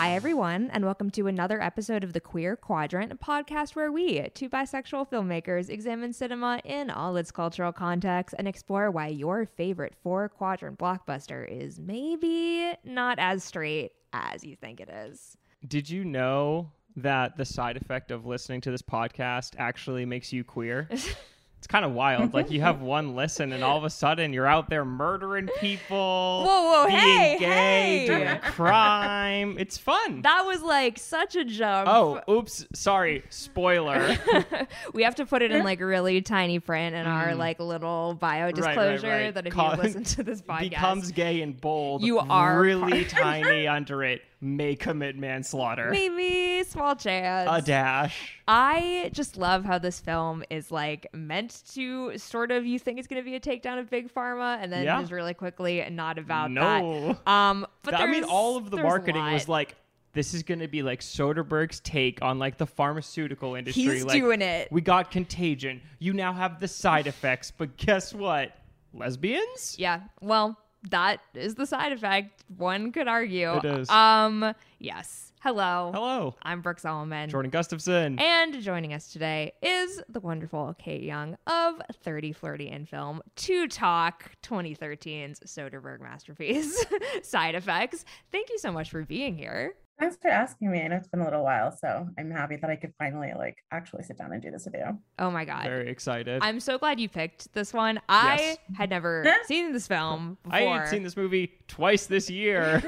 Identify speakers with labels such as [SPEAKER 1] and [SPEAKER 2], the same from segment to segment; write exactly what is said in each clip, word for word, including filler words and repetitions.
[SPEAKER 1] Hi, everyone, and welcome to another episode of The Queer Quadrant, a podcast where we, two bisexual filmmakers, examine cinema in all its cultural context and explore why your favorite four-quadrant blockbuster is maybe not as straight as you think it is.
[SPEAKER 2] Did you know that the side effect of listening to this podcast actually makes you queer? It's kind of wild. Like, you have one listen and all of a sudden you're out there murdering people.
[SPEAKER 1] Whoa, whoa,
[SPEAKER 2] being
[SPEAKER 1] hey,
[SPEAKER 2] gay,
[SPEAKER 1] hey.
[SPEAKER 2] doing crime. It's fun.
[SPEAKER 1] That was like such a jump.
[SPEAKER 2] Oh, oops. Sorry. Spoiler.
[SPEAKER 1] We have to put it in like really tiny print in our like little bio disclosure
[SPEAKER 2] right, right.
[SPEAKER 1] that if
[SPEAKER 2] Call-
[SPEAKER 1] you listen to this podcast,
[SPEAKER 2] Becomes gay and bold.
[SPEAKER 1] You are
[SPEAKER 2] really
[SPEAKER 1] part-
[SPEAKER 2] tiny under it. May commit manslaughter.
[SPEAKER 1] maybe small chance.
[SPEAKER 2] A dash.
[SPEAKER 1] I just love how this film is like meant to sort of, you think it's going to be a takedown of Big Pharma, and then
[SPEAKER 2] Yeah.
[SPEAKER 1] just really quickly not about
[SPEAKER 2] No.
[SPEAKER 1] that. Um, but
[SPEAKER 2] I mean,
[SPEAKER 1] there's-
[SPEAKER 2] all of the
[SPEAKER 1] there's a
[SPEAKER 2] marketing
[SPEAKER 1] lot.
[SPEAKER 2] was like, this is going to be like Soderbergh's take on like the pharmaceutical industry.
[SPEAKER 1] He's
[SPEAKER 2] like,
[SPEAKER 1] doing it.
[SPEAKER 2] We got Contagion. You now have the side effects, but guess what? Lesbians?
[SPEAKER 1] Yeah, well, that is the side effect. One could argue.
[SPEAKER 2] It is.
[SPEAKER 1] Um, yes. Hello.
[SPEAKER 2] Hello.
[SPEAKER 1] I'm Brooke Solomon.
[SPEAKER 2] Jordan Gustafson.
[SPEAKER 1] And joining us today is the wonderful Kate Young of thirty Flirty in Film to talk twenty thirteen's Soderbergh masterpiece, Side Effects. Thank you so much for being here.
[SPEAKER 3] Thanks for asking me. I know it's been a little while, so I'm happy that I could finally like actually sit down and do this with you.
[SPEAKER 1] Oh my God.
[SPEAKER 2] Very excited.
[SPEAKER 1] I'm so glad you picked this one. I
[SPEAKER 2] Yes.
[SPEAKER 1] had never seen this film before.
[SPEAKER 2] I ain't seen this movie twice this year.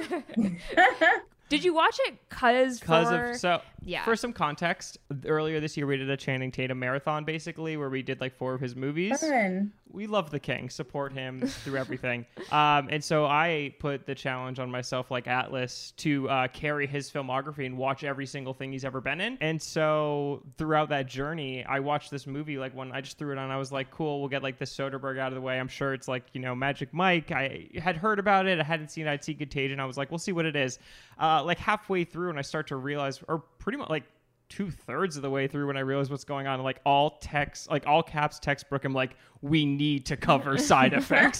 [SPEAKER 1] Did you watch it cause
[SPEAKER 2] Because
[SPEAKER 1] for...
[SPEAKER 2] of so
[SPEAKER 1] Yeah.
[SPEAKER 2] for some context, earlier this year we did a Channing Tatum marathon basically where we did like four of his movies.
[SPEAKER 3] Fun.
[SPEAKER 2] We love the king, support him through everything. Um, and so I put the challenge on myself, like Atlas, to uh, carry his filmography and watch every single thing he's ever been in. And so throughout that journey, I watched this movie. Like when I just threw it on, I was like, cool, we'll get like this Soderbergh out of the way. I'm sure it's like, you know, Magic Mike. I had heard about it. I hadn't seen it. I'd seen Contagion. I was like, we'll see what it is. Uh, like halfway through, and I start to realize, or pretty much like two thirds of the way through when I realized what's going on, like all text, like all caps text Brooke, I'm like, we need to cover side effects.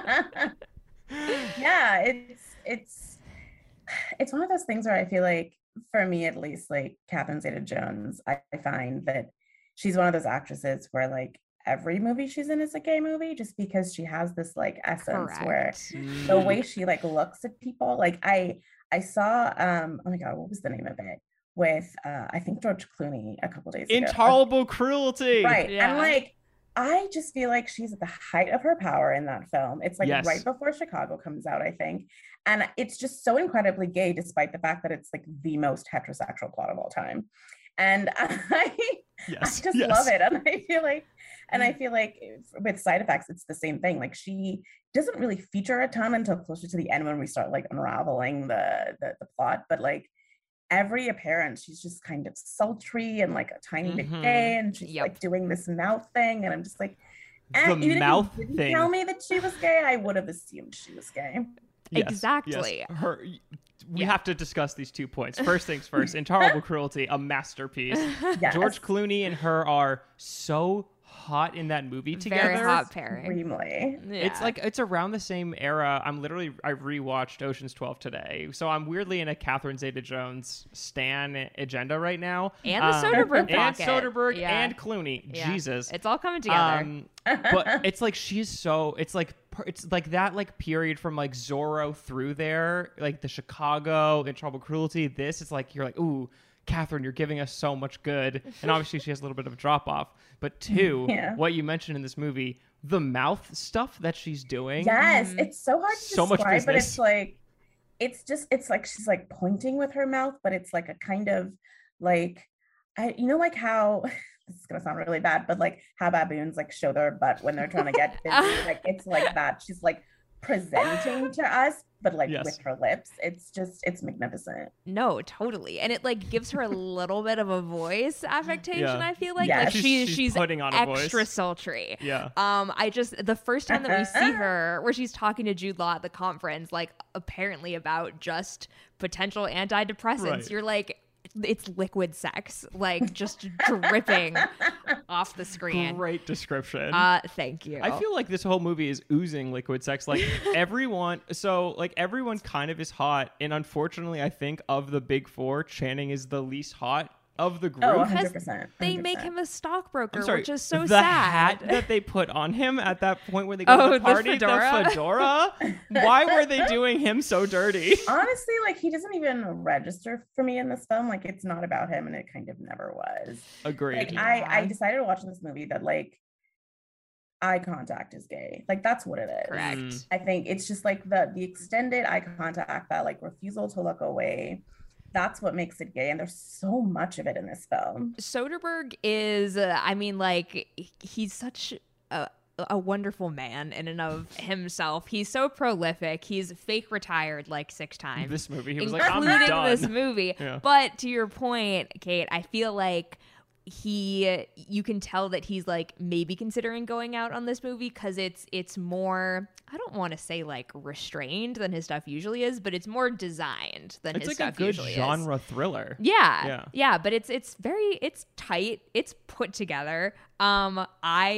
[SPEAKER 3] Yeah, it's it's it's one of those things where I feel like, for me at least, like Catherine Zeta-Jones, I, I find that she's one of those actresses where like every movie she's in is a gay movie, just because she has this like essence
[SPEAKER 1] Correct.
[SPEAKER 3] where the way she like looks at people. Like I I saw um oh my God, what was the name of it? With uh I think George Clooney a couple days ago.
[SPEAKER 2] Intolerable cruelty.
[SPEAKER 3] Right.
[SPEAKER 1] Yeah.
[SPEAKER 3] And like, I just feel like she's at the height of her power in that film. It's like
[SPEAKER 2] Yes.
[SPEAKER 3] right before Chicago comes out, I think. And it's just so incredibly gay, despite the fact that it's like the most heterosexual plot of all time. And I,
[SPEAKER 2] Yes.
[SPEAKER 3] I just
[SPEAKER 2] yes.
[SPEAKER 3] love it. And I feel like, and I feel like with Side Effects, it's the same thing. Like she doesn't really feature a ton until closer to the end when we start like unraveling the the, the plot. But like, every appearance, she's just kind of sultry and like a tiny bit
[SPEAKER 2] Mhm.
[SPEAKER 3] gay, and she's
[SPEAKER 1] Yep.
[SPEAKER 3] like doing this mouth thing, and I'm just like, eh,
[SPEAKER 2] The
[SPEAKER 3] even
[SPEAKER 2] mouth
[SPEAKER 3] if you didn't
[SPEAKER 2] thing.
[SPEAKER 3] tell me that she was gay, I would have assumed she was gay.
[SPEAKER 2] Yes,
[SPEAKER 1] Exactly.
[SPEAKER 2] yes. Her. We
[SPEAKER 1] Yeah.
[SPEAKER 2] have to discuss these two points. First things first. Intolerable cruelty, a masterpiece.
[SPEAKER 3] Yes.
[SPEAKER 2] George Clooney and her are so hot in that movie together.
[SPEAKER 1] Very hot pairing.
[SPEAKER 3] Extremely.
[SPEAKER 2] It's
[SPEAKER 1] Yeah.
[SPEAKER 2] like it's around the same era. I'm literally I rewatched Ocean's twelve today, so I'm weirdly in a Catherine Zeta-Jones stan agenda right now.
[SPEAKER 1] And the
[SPEAKER 2] Um,
[SPEAKER 1] Soderbergh
[SPEAKER 2] and
[SPEAKER 1] pocket.
[SPEAKER 2] Soderbergh
[SPEAKER 1] Yeah.
[SPEAKER 2] and Clooney.
[SPEAKER 1] Yeah.
[SPEAKER 2] Jesus,
[SPEAKER 1] It's all coming together.
[SPEAKER 2] Um, but it's like she's so it's like per- it's like that like period from like Zorro through there, like the Chicago, Intolerable Cruelty. This it's like you're like, ooh, Catherine, you're giving us so much good. And obviously she has a little bit of a drop off. But two,
[SPEAKER 3] Yeah.
[SPEAKER 2] what you mentioned in this movie, the mouth stuff that she's doing.
[SPEAKER 3] Yes,
[SPEAKER 1] Mhm.
[SPEAKER 3] it's so hard to
[SPEAKER 2] So much
[SPEAKER 3] describe, but
[SPEAKER 2] business.
[SPEAKER 3] it's like, it's just, it's like she's like pointing with her mouth, but it's like a kind of like, I, you know, like how, this is gonna sound really bad, but like how baboons like show their butt when they're trying to get busy. Like it's like that. She's like presenting to us, but like
[SPEAKER 2] Yes.
[SPEAKER 3] with her lips. It's just, it's magnificent.
[SPEAKER 1] No, totally. And it like gives her a little bit of a voice affectation,
[SPEAKER 2] Yeah.
[SPEAKER 1] I feel like.
[SPEAKER 3] Yeah.
[SPEAKER 1] Like
[SPEAKER 2] She's-
[SPEAKER 1] she's
[SPEAKER 2] she's
[SPEAKER 1] she's
[SPEAKER 2] putting on a
[SPEAKER 1] extra
[SPEAKER 2] voice.
[SPEAKER 1] sultry.
[SPEAKER 2] Yeah.
[SPEAKER 1] Um, I just the first time that we see her where she's talking to Jude Law at the conference, like apparently about just potential antidepressants,
[SPEAKER 2] Right.
[SPEAKER 1] you're like, it's liquid sex, like just dripping off the screen.
[SPEAKER 2] Great description.
[SPEAKER 1] Uh, thank you.
[SPEAKER 2] I feel like this whole movie is oozing liquid sex. Like everyone, so like everyone kind of is hot, and unfortunately, I think of the big four, Channing is the least hot of the group.
[SPEAKER 3] Oh, one
[SPEAKER 1] Because
[SPEAKER 3] hundred percent. one hundred percent.
[SPEAKER 1] they make him a stockbroker,
[SPEAKER 2] I'm sorry,
[SPEAKER 1] which is so
[SPEAKER 2] the
[SPEAKER 1] sad.
[SPEAKER 2] hat that they put on him at that point when they go
[SPEAKER 1] Oh,
[SPEAKER 2] to
[SPEAKER 1] the
[SPEAKER 2] the party, the
[SPEAKER 1] fedora?
[SPEAKER 2] fedora. Why were they doing him so dirty?
[SPEAKER 3] Honestly, like he doesn't even register for me in this film. Like it's not about him, and it kind of never was.
[SPEAKER 2] Agreed.
[SPEAKER 3] Like
[SPEAKER 1] Yeah.
[SPEAKER 3] I, I decided watching this movie that like eye contact is gay. Like that's what it is.
[SPEAKER 1] Correct.
[SPEAKER 2] Mm.
[SPEAKER 3] I think it's just like the the extended eye contact, that like refusal to look away. That's what makes it gay, and there's so much of it in this film.
[SPEAKER 1] Soderbergh is, uh, I mean, like, he's such a, a wonderful man in and of himself. He's so prolific. He's fake retired like six times.
[SPEAKER 2] This movie, he was like, I'm
[SPEAKER 1] including
[SPEAKER 2] done.
[SPEAKER 1] this movie.
[SPEAKER 2] Yeah.
[SPEAKER 1] But to your point, Kate, I feel like he you can tell that he's like maybe considering going out on this movie because it's it's more, I don't want to say like restrained than his stuff usually is, but it's more designed than
[SPEAKER 2] It's
[SPEAKER 1] his
[SPEAKER 2] like a
[SPEAKER 1] stuff
[SPEAKER 2] good
[SPEAKER 1] usually is.
[SPEAKER 2] genre thriller.
[SPEAKER 1] Yeah,
[SPEAKER 2] Yeah.
[SPEAKER 1] yeah, but it's it's very it's tight, it's put together. Um,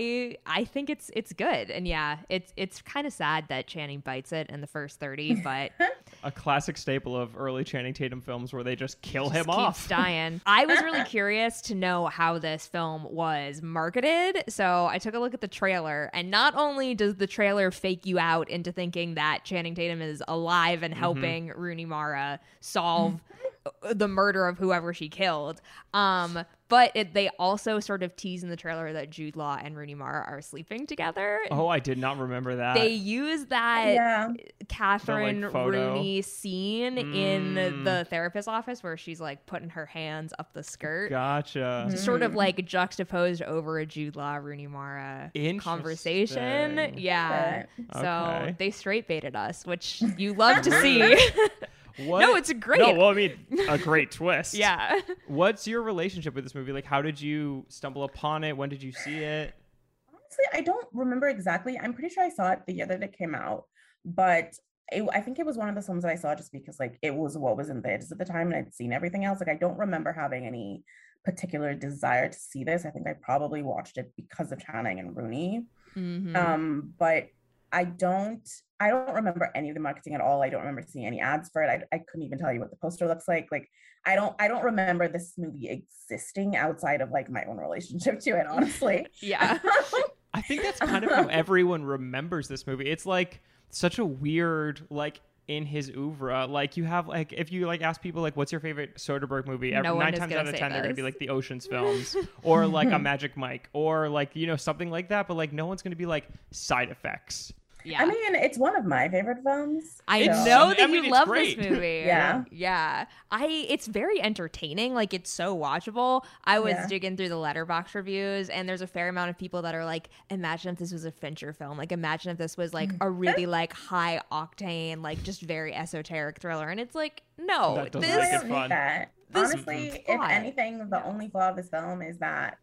[SPEAKER 1] I I think it's it's good, and yeah, it's it's kind of sad that Channing bites it in the first thirty, but
[SPEAKER 2] A classic staple of early Channing Tatum films where they just kill
[SPEAKER 1] just
[SPEAKER 2] him
[SPEAKER 1] keeps
[SPEAKER 2] off.
[SPEAKER 1] dying. I was really curious to know how this film was marketed, so I took a look at the trailer, and not only does the trailer fake you out into thinking that Channing Tatum is alive and helping Rooney Mara solve the murder of whoever she killed, um, but it, they also sort of tease in the trailer that Jude Law and Rooney Mara are sleeping together.
[SPEAKER 2] Oh, I did not remember that.
[SPEAKER 1] They use that
[SPEAKER 3] Yeah.
[SPEAKER 1] Catherine
[SPEAKER 2] The, like, photo.
[SPEAKER 1] Rooney scene in
[SPEAKER 2] Mm.
[SPEAKER 1] the therapist's office where she's like putting her hands up the skirt,
[SPEAKER 2] Gotcha.
[SPEAKER 1] sort of like juxtaposed over a Jude Law Rooney Mara conversation.
[SPEAKER 2] Interesting.
[SPEAKER 1] Yeah. So
[SPEAKER 2] Okay.
[SPEAKER 1] they straight baited us, which you love to see.
[SPEAKER 2] What?
[SPEAKER 1] No, it's great.
[SPEAKER 2] No, well, I mean, a great twist.
[SPEAKER 1] Yeah.
[SPEAKER 2] What's your relationship with this movie? Like, how did you stumble upon it? When did you see it?
[SPEAKER 3] Honestly, I don't remember exactly. I'm pretty sure I saw it the year that it came out, but it, I think it was one of the films that I saw just because like it was what was in theaters at the time, and I'd seen everything else. Like I don't remember having any particular desire to see this. I think I probably watched it because of Channing and Rooney.
[SPEAKER 1] Mhm.
[SPEAKER 3] Um, but I don't I don't remember any of the marketing at all. I don't remember seeing any ads for it. I, I couldn't even tell you what the poster looks like. Like I don't I don't remember this movie existing outside of like my own relationship to it, honestly.
[SPEAKER 1] Yeah.
[SPEAKER 2] I think that's kind of how everyone remembers this movie. It's like such a weird, like, in his oeuvre. Like, you have, like, if you, like, ask people, like, what's your favorite Soderbergh movie? Every,
[SPEAKER 1] No one
[SPEAKER 2] nine
[SPEAKER 1] is
[SPEAKER 2] times
[SPEAKER 1] gonna
[SPEAKER 2] out of
[SPEAKER 1] say
[SPEAKER 2] ten, they're going to be,
[SPEAKER 1] this.
[SPEAKER 2] like, the Ocean's films. Or, like, a Magic Mike. Or, like, you know, something like that. But, like, no one's going to be, like, Side Effects.
[SPEAKER 1] Yeah.
[SPEAKER 3] I mean, it's one of my favorite films.
[SPEAKER 1] I
[SPEAKER 2] It's-
[SPEAKER 1] know
[SPEAKER 2] I
[SPEAKER 1] that
[SPEAKER 2] mean,
[SPEAKER 1] you
[SPEAKER 2] it's
[SPEAKER 1] love
[SPEAKER 2] great.
[SPEAKER 1] this movie.
[SPEAKER 3] Yeah.
[SPEAKER 1] Yeah. I it's very entertaining. Like it's so watchable. I was
[SPEAKER 3] Yeah.
[SPEAKER 1] digging through the Letterboxd reviews and there's a fair amount of people that are like, imagine if this was a Fincher film. Like imagine if this was like a really like high octane, like just very esoteric thriller. And it's like, no,
[SPEAKER 2] That doesn't
[SPEAKER 3] No,
[SPEAKER 1] this
[SPEAKER 3] I
[SPEAKER 2] make it
[SPEAKER 3] don't
[SPEAKER 2] fun.
[SPEAKER 3] need that.
[SPEAKER 1] This-
[SPEAKER 3] Honestly, if
[SPEAKER 1] Plot.
[SPEAKER 3] anything, the only flaw of this film is that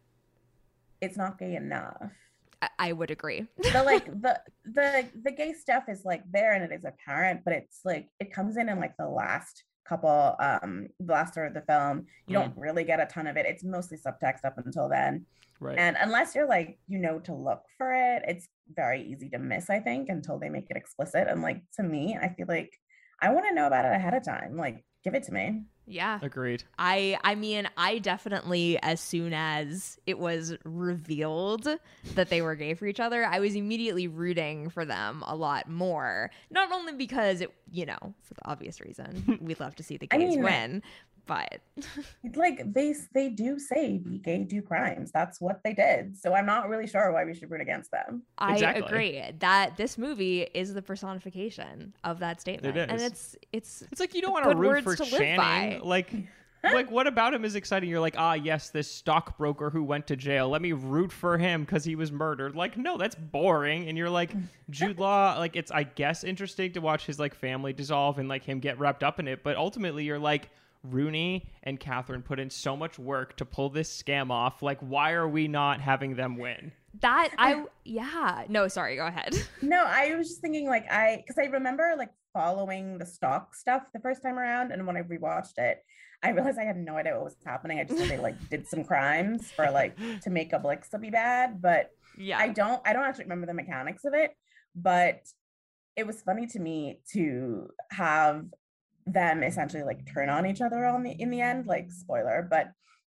[SPEAKER 3] it's not gay enough.
[SPEAKER 1] I, I would agree.
[SPEAKER 3] The like the the the gay stuff is like there and it is apparent, but it's like it comes in in like the last couple um the last third of the film. You don't really get a ton of it. It's mostly subtext up until then.
[SPEAKER 2] Right.
[SPEAKER 3] And unless you're like, you know, to look for it, it's very easy to miss, I think, until they make it explicit. And like to me, I feel like I want to know about it ahead of time. Like, give it to me.
[SPEAKER 1] Yeah.
[SPEAKER 2] Agreed.
[SPEAKER 1] I I mean, I definitely, as soon as it was revealed that they were gay for each other, I was immediately rooting for them a lot more. Not only because it, you know, for the obvious reason, we'd love to see the
[SPEAKER 3] I
[SPEAKER 1] gays
[SPEAKER 3] mean-
[SPEAKER 1] win, but
[SPEAKER 3] Like they they do say be gay, do crimes. That's what they did. So I'm not really sure why we should root against them.
[SPEAKER 1] I
[SPEAKER 2] Exactly.
[SPEAKER 1] agree that this movie is the personification of that statement,
[SPEAKER 2] It
[SPEAKER 1] and
[SPEAKER 2] is.
[SPEAKER 1] it's it's
[SPEAKER 2] It's like you don't want to
[SPEAKER 1] good
[SPEAKER 2] root
[SPEAKER 1] words
[SPEAKER 2] for
[SPEAKER 1] to live
[SPEAKER 2] Channing.
[SPEAKER 1] by.
[SPEAKER 2] Like, like what about him is exciting? You're like, ah, yes, this stockbroker who went to jail. Let me root for him because he was murdered. Like, no, that's boring. And you're like, Jude Law. Like, it's I guess interesting to watch his like family dissolve and like him get wrapped up in it. But ultimately, you're like, Rooney and Catherine put in so much work to pull this scam off. Like, why are we not having them win?
[SPEAKER 1] that I yeah no sorry go ahead.
[SPEAKER 3] No, I was just thinking like I because I remember like following the stock stuff the first time around, and when I rewatched it, I realized I had no idea what was happening. I just thought they like did some crimes for like to make Oblixa be bad, but
[SPEAKER 1] Yeah.
[SPEAKER 3] I don't I don't actually remember the mechanics of it, but it was funny to me to have them essentially like turn on each other on the in the end, like spoiler, but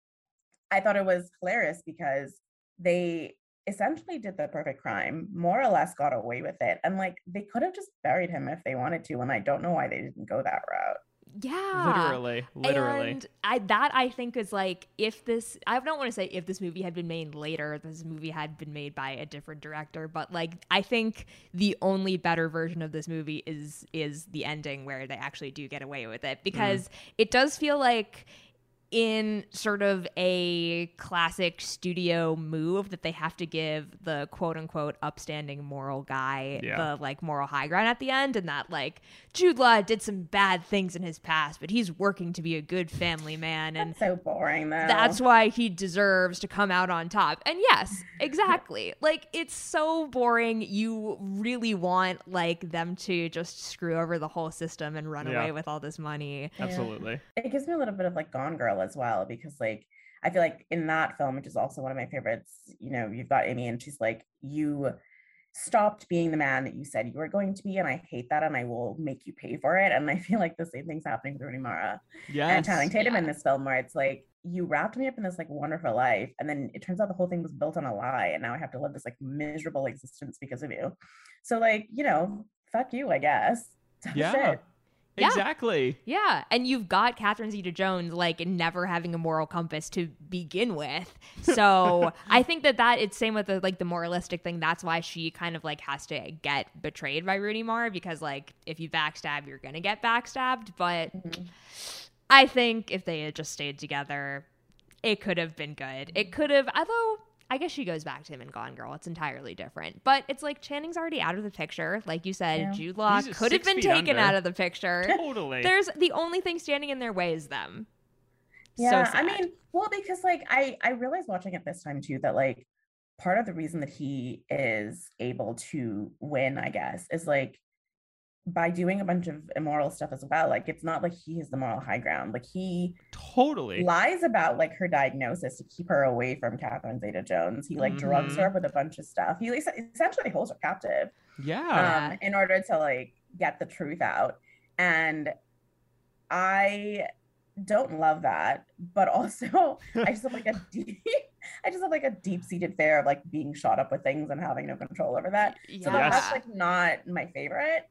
[SPEAKER 3] I thought it was hilarious because they essentially did the perfect crime, more or less got away with it. And like they could have just buried him if they wanted to. And I don't know why they didn't go that route.
[SPEAKER 1] Yeah.
[SPEAKER 2] Literally. Literally.
[SPEAKER 1] And I that I think is like if this I don't want to say if this movie had been made later, this movie had been made by a different director, but like I think the only better version of this movie is is the ending where they actually do get away with it, because mm. it does feel like in sort of a classic studio move that they have to give the quote unquote upstanding moral guy yeah. the like moral high ground at the end, and that like Jude Law did some bad things in his past, but he's working to be a good family man, and
[SPEAKER 3] that's so boring though.
[SPEAKER 1] That's why he deserves to come out on top. And yes, exactly. Like it's so boring. You really want like them to just screw over the whole system and run yeah. away with all this money.
[SPEAKER 2] Absolutely.
[SPEAKER 3] Yeah. It gives me a little bit of like Gone Girl as well, because like I feel like in that film, which is also one of my favorites, you know, you've got Amy and she's like, you stopped being the man that you said you were going to be, and I hate that, and I will make you pay for it. And I feel like the same thing's happening with Rooney Mara yes. and Channing Tatum yeah. in this film, where it's like, you wrapped me up in this like wonderful life, and then it turns out the whole thing was built on a lie, and now I have to live this like miserable existence because of you. So like, you know, fuck you, I guess. Tough
[SPEAKER 2] yeah
[SPEAKER 3] shit.
[SPEAKER 1] Yeah.
[SPEAKER 2] Exactly.
[SPEAKER 1] Yeah. And you've got Catherine Zeta-Jones like never having a moral compass to begin with. So I think that that it's same with the like the moralistic thing. That's why she kind of like has to get betrayed by Rooney Mara, because like if you backstab, you're going to get backstabbed. But mm-hmm. I think if they had just stayed together, it could have been good. It could have, although I guess she goes back to him in Gone Girl. It's entirely different. But it's like Channing's already out of the picture. Like you said, yeah. Jude Law could have been taken under. out of the picture.
[SPEAKER 2] Totally.
[SPEAKER 1] There's the only thing standing in their way is them.
[SPEAKER 3] Yeah,
[SPEAKER 1] so
[SPEAKER 3] I mean, well, because like I, I realized watching it this time too, that like part of the reason that he is able to win, I guess, is like by doing a bunch of immoral stuff as well. Like it's not like he has the moral high ground. Like he
[SPEAKER 2] totally
[SPEAKER 3] lies about like her diagnosis to keep her away from Catherine Zeta-Jones. He like mm-hmm. drugs her up with a bunch of stuff. He like, essentially holds her captive.
[SPEAKER 2] Yeah.
[SPEAKER 3] Um, in order to like get the truth out. And I don't love that, but also I just have like a deep I just have like a deep-seated fear of like being shot up with things and having no control over that.
[SPEAKER 1] Yeah.
[SPEAKER 3] So that's like not my favorite.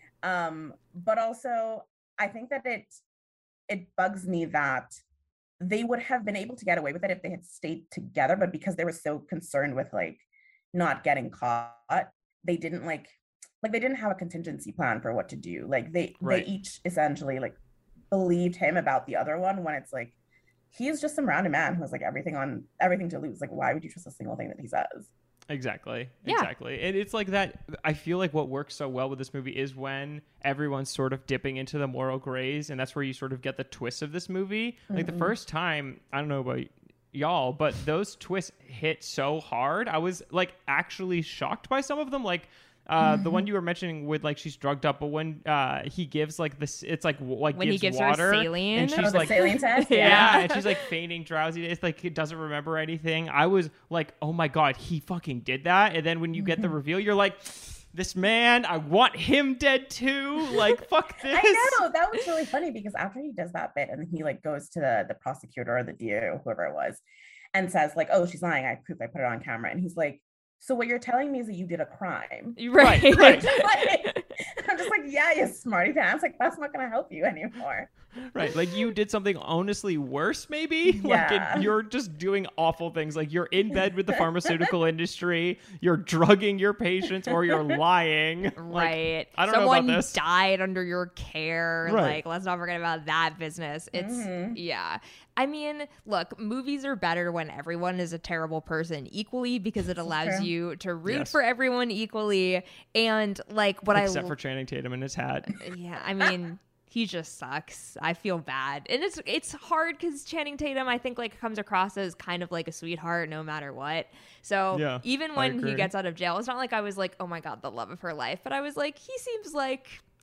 [SPEAKER 3] Um, but also I think that it it bugs me that they would have been able to get away with it if they had stayed together, but because they were so concerned with like not getting caught, they didn't like like they didn't have a contingency plan for what to do. Like they right. they each essentially like believed him about the other one, when it's like he's just some random man who has like everything on everything to lose. Like why would you trust a single thing that he says?
[SPEAKER 2] Exactly.
[SPEAKER 1] Yeah.
[SPEAKER 2] Exactly. And it's like that. I feel like what works so well with this movie is when everyone's sort of dipping into the moral grays, and that's where you sort of get the twist of this movie. Mm-hmm. Like the first time, I don't know about y'all, but those twists hit so hard. I was like actually shocked by some of them. Like uh, mm-hmm. the one you were mentioning with like she's drugged up, but when uh, he gives like this, it's like like
[SPEAKER 1] when
[SPEAKER 2] gives,
[SPEAKER 1] he gives
[SPEAKER 2] water,
[SPEAKER 1] her saline,
[SPEAKER 2] and she's
[SPEAKER 3] oh, the
[SPEAKER 2] like
[SPEAKER 3] saline test,
[SPEAKER 2] yeah.
[SPEAKER 3] yeah,
[SPEAKER 2] and she's like feigning drowsiness, like it doesn't remember anything. I was like, oh my god, he fucking did that. And then when you mm-hmm. get the reveal, you're like, this man, I want him dead too. Like fuck this.
[SPEAKER 3] I know, that was really funny because after he does that bit and he like goes to the the prosecutor or the D A or whoever it was and says like, oh, she's lying, I have proof, I put it on camera, and he's like, so what you're telling me is that you did a crime.
[SPEAKER 1] Right.
[SPEAKER 2] Right. right.
[SPEAKER 3] Like, I'm just like, yeah, you smarty pants. Like, that's not going to help you anymore.
[SPEAKER 2] Right. Like, you did something honestly worse, maybe? Yeah. Like, it, you're just doing awful things. Like, you're in bed with the pharmaceutical industry, you're drugging your patients, or you're lying.
[SPEAKER 1] Right.
[SPEAKER 2] Like, I don't
[SPEAKER 1] Someone
[SPEAKER 2] know about this.
[SPEAKER 1] died under your care.
[SPEAKER 2] Right.
[SPEAKER 1] Like, let's not forget about that business. It's, mm-hmm. yeah. I mean, look, movies are better when everyone is a terrible person equally, because it allows you to root yes. for everyone equally. And like what
[SPEAKER 2] Except
[SPEAKER 1] I
[SPEAKER 2] except for Channing Tatum in his hat.
[SPEAKER 1] Yeah, I mean, he just sucks. I feel bad, and it's it's hard because Channing Tatum, I think, like comes across as kind of like a sweetheart no matter what. So
[SPEAKER 2] yeah,
[SPEAKER 1] even when he gets out of jail, it's not like I was like, oh my god, the love of her life, but I was like, he seems like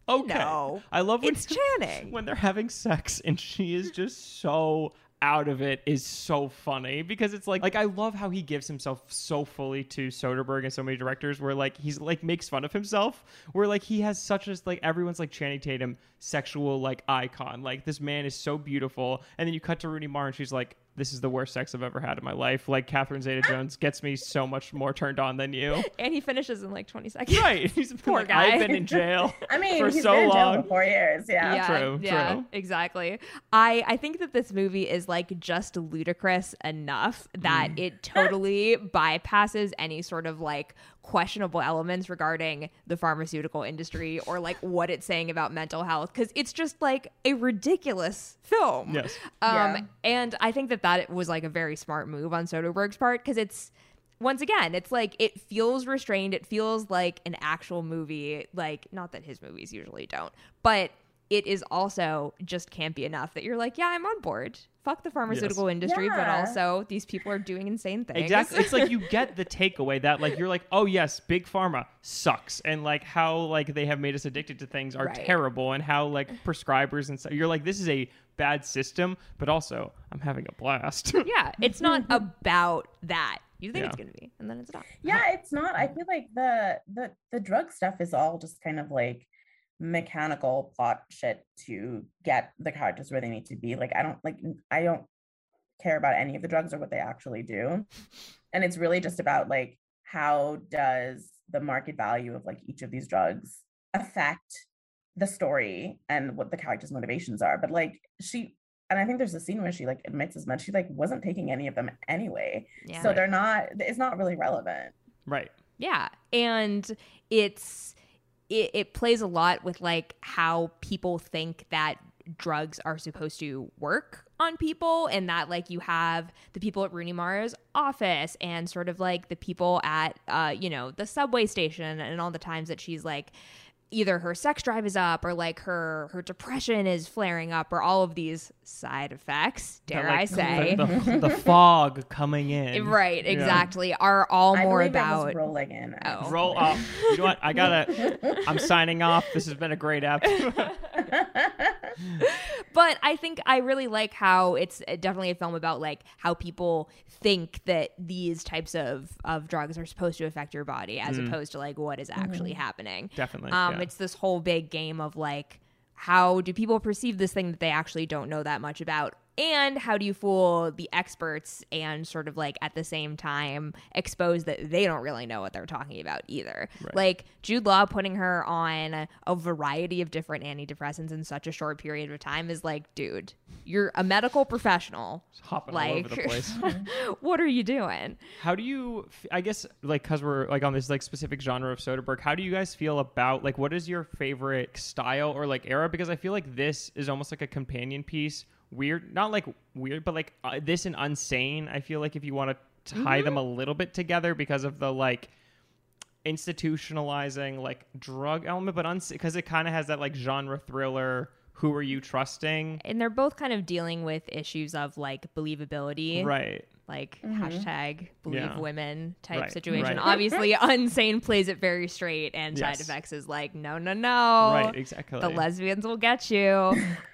[SPEAKER 2] Okay.
[SPEAKER 1] No,
[SPEAKER 2] I love when
[SPEAKER 1] it's Channing.
[SPEAKER 2] when they're having sex and she is just so out of it is so funny because it's like like I love how he gives himself so fully to Soderbergh and so many directors where like he's like makes fun of himself where like he has such as like everyone's like Channing Tatum sexual like icon, like this man is so beautiful, and then you cut to Rooney Mara and she's like, this is the worst sex I've ever had in my life. Like Catherine Zeta-Jones gets me so much more turned on than you.
[SPEAKER 1] And he finishes in like twenty seconds.
[SPEAKER 2] Right. He's been
[SPEAKER 1] Poor
[SPEAKER 2] like,
[SPEAKER 1] guy.
[SPEAKER 2] I've been in jail
[SPEAKER 3] I mean,
[SPEAKER 2] for
[SPEAKER 3] he's
[SPEAKER 2] so
[SPEAKER 3] been in jail
[SPEAKER 2] long.
[SPEAKER 3] for four years. Yeah.
[SPEAKER 1] Yeah,
[SPEAKER 2] True,
[SPEAKER 1] yeah,
[SPEAKER 2] true.
[SPEAKER 1] exactly. I, I think that this movie is like just ludicrous enough that
[SPEAKER 2] Mm.
[SPEAKER 1] it totally bypasses any sort of like questionable elements regarding the pharmaceutical industry or like what it's saying about mental health, because it's just like a ridiculous film.
[SPEAKER 2] Yes.
[SPEAKER 1] Um,
[SPEAKER 3] Yeah.
[SPEAKER 1] And I think that that was like a very smart move on Soderbergh's part, because it's, once again, it's like it feels restrained. It feels like an actual movie. Like, not that his movies usually don't, but it is also just campy enough that you're like, yeah, I'm on board. Fuck the pharmaceutical industry, but
[SPEAKER 3] Yeah.
[SPEAKER 1] also these people are doing insane things.
[SPEAKER 2] Exactly. It's like you get the takeaway that like you're like, oh yes, big pharma sucks, and like how like they have made us addicted to things are
[SPEAKER 1] Right.
[SPEAKER 2] terrible, and how like prescribers and stuff. You're like, this is a bad system, but also I'm having a blast.
[SPEAKER 1] Yeah, it's not about that. You think
[SPEAKER 2] Yeah.
[SPEAKER 1] it's going to be, and then it's not.
[SPEAKER 3] Yeah, it's not. I feel like the the the drug stuff is all just kind of like mechanical plot shit to get the characters where they need to be. Like I don't like I don't care about any of the drugs or what they actually do. And it's really just about like how does the market value of like each of these drugs affect the story and what the characters' motivations are. But like she and I think there's a scene where she like admits as much. She like wasn't taking any of them anyway.
[SPEAKER 1] Yeah.
[SPEAKER 3] So they're not it's not really relevant.
[SPEAKER 2] Right.
[SPEAKER 1] Yeah. And it's it, it plays a lot with like how people think that drugs are supposed to work on people, and that like you have the people at Rooney Mara's office and sort of like the people at uh you know the subway station, and all the times that she's like either her sex drive is up or like her her depression is flaring up, or all of these side effects, dare
[SPEAKER 2] That, like,
[SPEAKER 1] I say.
[SPEAKER 2] the, the, the fog coming in.
[SPEAKER 1] Right,
[SPEAKER 2] Yeah.
[SPEAKER 1] exactly, are all
[SPEAKER 3] I
[SPEAKER 1] more
[SPEAKER 3] believe it
[SPEAKER 1] about
[SPEAKER 3] was rolling in.
[SPEAKER 1] Oh.
[SPEAKER 3] actually.
[SPEAKER 2] Roll up. You know what? I gotta. I'm signing off. This has been a great app.
[SPEAKER 1] But I think I really like how it's definitely a film about like how people think that these types of, of drugs are supposed to affect your body, as
[SPEAKER 2] Mm.
[SPEAKER 1] opposed to like what is actually happening.
[SPEAKER 2] Definitely.
[SPEAKER 1] Um,
[SPEAKER 2] yeah.
[SPEAKER 1] It's this whole big game of like, how do people perceive this thing that they actually don't know that much about? And how do you fool the experts and sort of like at the same time expose that they don't really know what they're talking about either?
[SPEAKER 2] Right.
[SPEAKER 1] Like Jude Law putting her on a variety of different antidepressants in such a short period of time is like, dude, you're a medical professional.
[SPEAKER 2] Just hopping all
[SPEAKER 1] Like,
[SPEAKER 2] over the place.
[SPEAKER 1] what are you doing?
[SPEAKER 2] How do you? f- I guess like because we're like on this like specific genre of Soderbergh. How do you guys feel about like what is your favorite style or like era? Because I feel like this is almost like a companion piece. Weird, not like weird, but like uh, this and Unsane. I feel like if you want to tie them a little bit together because of the like institutionalizing like drug element, but uns because it kind of has that like genre thriller. Who are you trusting?
[SPEAKER 1] And they're both kind of dealing with issues of like believability.
[SPEAKER 2] Right.
[SPEAKER 1] Like
[SPEAKER 3] Mhm.
[SPEAKER 1] hashtag believe
[SPEAKER 2] Yeah.
[SPEAKER 1] women type
[SPEAKER 2] Right,
[SPEAKER 1] situation.
[SPEAKER 2] right.
[SPEAKER 1] Obviously, Unsane plays it very straight, and Side
[SPEAKER 2] Yes.
[SPEAKER 1] Effects is like, no, no, no.
[SPEAKER 2] Right. Exactly.
[SPEAKER 1] The lesbians will get you.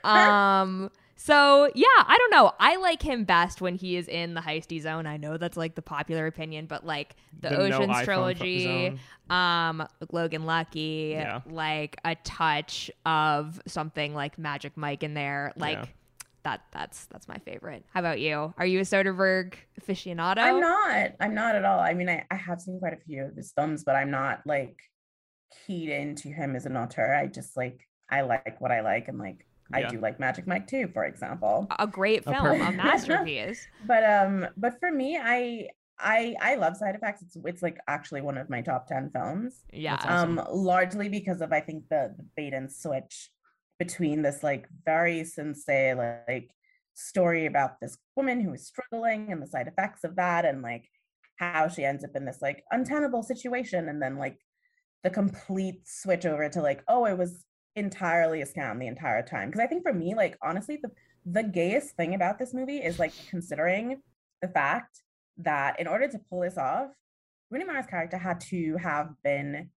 [SPEAKER 1] um, so yeah, I don't know. I like him best when he is in the heisty zone. I know that's like the popular opinion, but like the,
[SPEAKER 2] The no
[SPEAKER 1] Ocean's
[SPEAKER 2] iPhone fo-
[SPEAKER 1] trilogy,
[SPEAKER 2] zone.
[SPEAKER 1] um, Logan Lucky,
[SPEAKER 2] Yeah.
[SPEAKER 1] like a touch of something like Magic Mike in there, like.
[SPEAKER 2] Yeah.
[SPEAKER 1] That that's that's my favorite. How about you? Are you a Soderbergh aficionado?
[SPEAKER 3] I'm not. I'm not at all. I mean, I, I have seen quite a few of his films, but I'm not like keyed into him as an auteur. I just like I like what I like, and like I
[SPEAKER 2] Yeah.
[SPEAKER 3] do like Magic Mike too, for example.
[SPEAKER 1] A great
[SPEAKER 2] A
[SPEAKER 1] film, a
[SPEAKER 2] perfect-
[SPEAKER 1] masterpiece.
[SPEAKER 3] But um, but for me, I I I love Side Effects. It's it's like actually one of my top ten films.
[SPEAKER 1] Yeah.
[SPEAKER 2] That's awesome.
[SPEAKER 3] Um, largely because of I think the, the bait and switch between this like very sensei like story about this woman who is struggling and the side effects of that, and like how she ends up in this like untenable situation, and then like the complete switch over to like, oh, it was entirely a scam the entire time. Because I think for me, like honestly, the the gayest thing about this movie is like considering the fact that in order to pull this off, Rooney Mara's character had to have been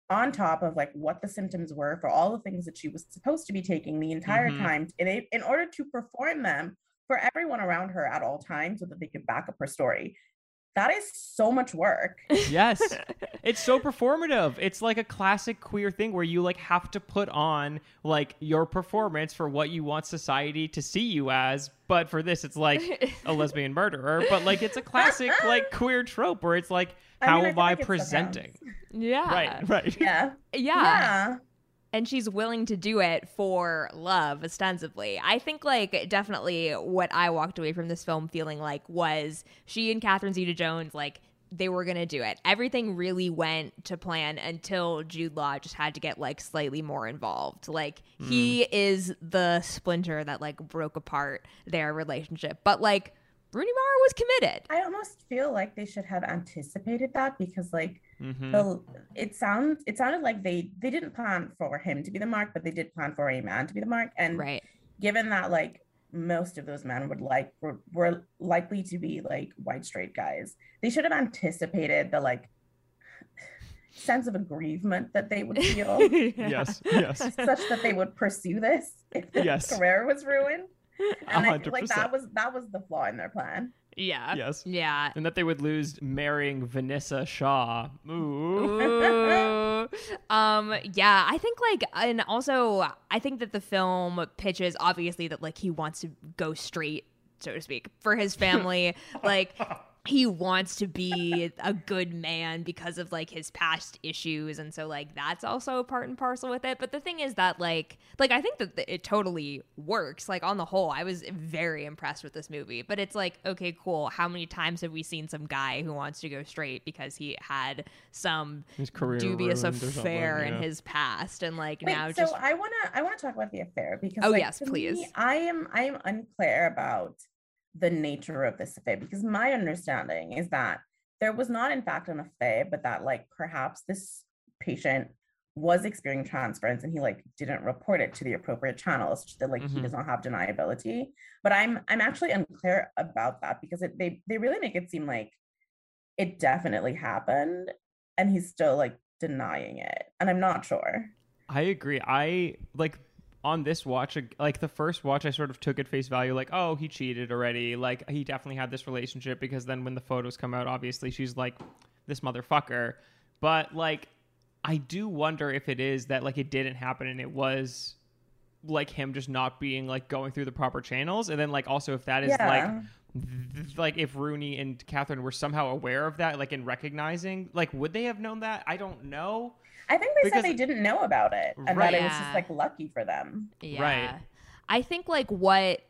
[SPEAKER 3] on top of like what the symptoms were for all the things that she was supposed to be taking the entire
[SPEAKER 2] Mhm.
[SPEAKER 3] time in, in order to perform them for everyone around her at all times so that they could back up her story. That is so much work.
[SPEAKER 2] Yes. It's so performative. It's like a classic queer thing where you like have to put on like your performance for what you want society to see you as. But for this, it's like a lesbian murderer. But like it's a classic like queer trope where it's like, how
[SPEAKER 3] I mean, I
[SPEAKER 2] am
[SPEAKER 3] feel
[SPEAKER 2] I
[SPEAKER 3] like it's the
[SPEAKER 2] presenting?
[SPEAKER 1] Yeah.
[SPEAKER 2] Right, right.
[SPEAKER 3] Yeah.
[SPEAKER 1] Yeah.
[SPEAKER 3] Yeah.
[SPEAKER 1] And she's willing to do it for love, ostensibly. I think, like, definitely what I walked away from this film feeling like was she and Catherine Zeta-Jones, like, they were going to do it. Everything really went to plan until Jude Law just had to get, like, slightly more involved. Like, mm. he is the splinter that, like, broke apart their relationship. But, like, Rooney Mara was committed.
[SPEAKER 3] I almost feel like they should have anticipated that because, like,
[SPEAKER 2] mm-hmm.
[SPEAKER 3] the it sounds it sounded like they they didn't plan for him to be the mark, but they did plan for a man to be the mark. And
[SPEAKER 1] right.
[SPEAKER 3] given that, like, most of those men would like were, were likely to be like white straight guys, they should have anticipated the like sense of aggrievement that they would feel.
[SPEAKER 1] Yeah.
[SPEAKER 2] Yes, yes,
[SPEAKER 3] such that they would pursue this if their
[SPEAKER 2] yes.
[SPEAKER 3] career was ruined. And I feel like
[SPEAKER 2] one hundred percent.
[SPEAKER 3] that was that was the flaw in their plan.
[SPEAKER 1] Yeah.
[SPEAKER 2] Yes.
[SPEAKER 1] Yeah.
[SPEAKER 2] And that they would lose marrying Vanessa Shaw. Ooh.
[SPEAKER 1] Ooh. Um, yeah, I think like, and also I think that the film pitches obviously that like he wants to go straight, so to speak, for his family. Like he wants to be a good man because of like his past issues, and so like that's also part and parcel with it. But the thing is that like like I think that it totally works. Like on the whole, I was very impressed with this movie. But it's like, okay, cool, how many times have we seen some guy who wants to go straight because he had some
[SPEAKER 2] his career
[SPEAKER 1] dubious
[SPEAKER 2] ruined or
[SPEAKER 1] affair
[SPEAKER 2] something,
[SPEAKER 1] in
[SPEAKER 2] yeah.
[SPEAKER 1] his past, and like
[SPEAKER 3] Wait,
[SPEAKER 1] now
[SPEAKER 3] so
[SPEAKER 1] just
[SPEAKER 3] I wanna I wanna talk about the affair because
[SPEAKER 1] oh
[SPEAKER 3] like,
[SPEAKER 1] yes,
[SPEAKER 3] to
[SPEAKER 1] please.
[SPEAKER 3] me, I am I am unclear about the nature of this affair, because my understanding is that there was not in fact an affair, but that like perhaps this patient was experiencing transference and he like didn't report it to the appropriate channels, such that like
[SPEAKER 2] Mhm.
[SPEAKER 3] he does not have deniability. But I'm I'm actually unclear about that because it, they they really make it seem like it definitely happened and he's still like denying it, and I'm not sure.
[SPEAKER 2] I agree. I like on this watch, like the first watch, I sort of took at face value, like, oh, he cheated already. Like he definitely had this relationship, because then when the photos come out, obviously she's like this motherfucker. But like, I do wonder if it is that like it didn't happen and it was like him just not being like going through the proper channels. And then like also if that is
[SPEAKER 3] Yeah.
[SPEAKER 2] like, th- like if Rooney and Catherine were somehow aware of that, like in recognizing, like would they have known that? I don't know.
[SPEAKER 3] I think they
[SPEAKER 2] Because-
[SPEAKER 3] said they didn't know about it and
[SPEAKER 2] Right.
[SPEAKER 3] that it was
[SPEAKER 1] Yeah.
[SPEAKER 3] just like lucky for them.
[SPEAKER 1] Yeah.
[SPEAKER 2] Right.
[SPEAKER 1] I think like what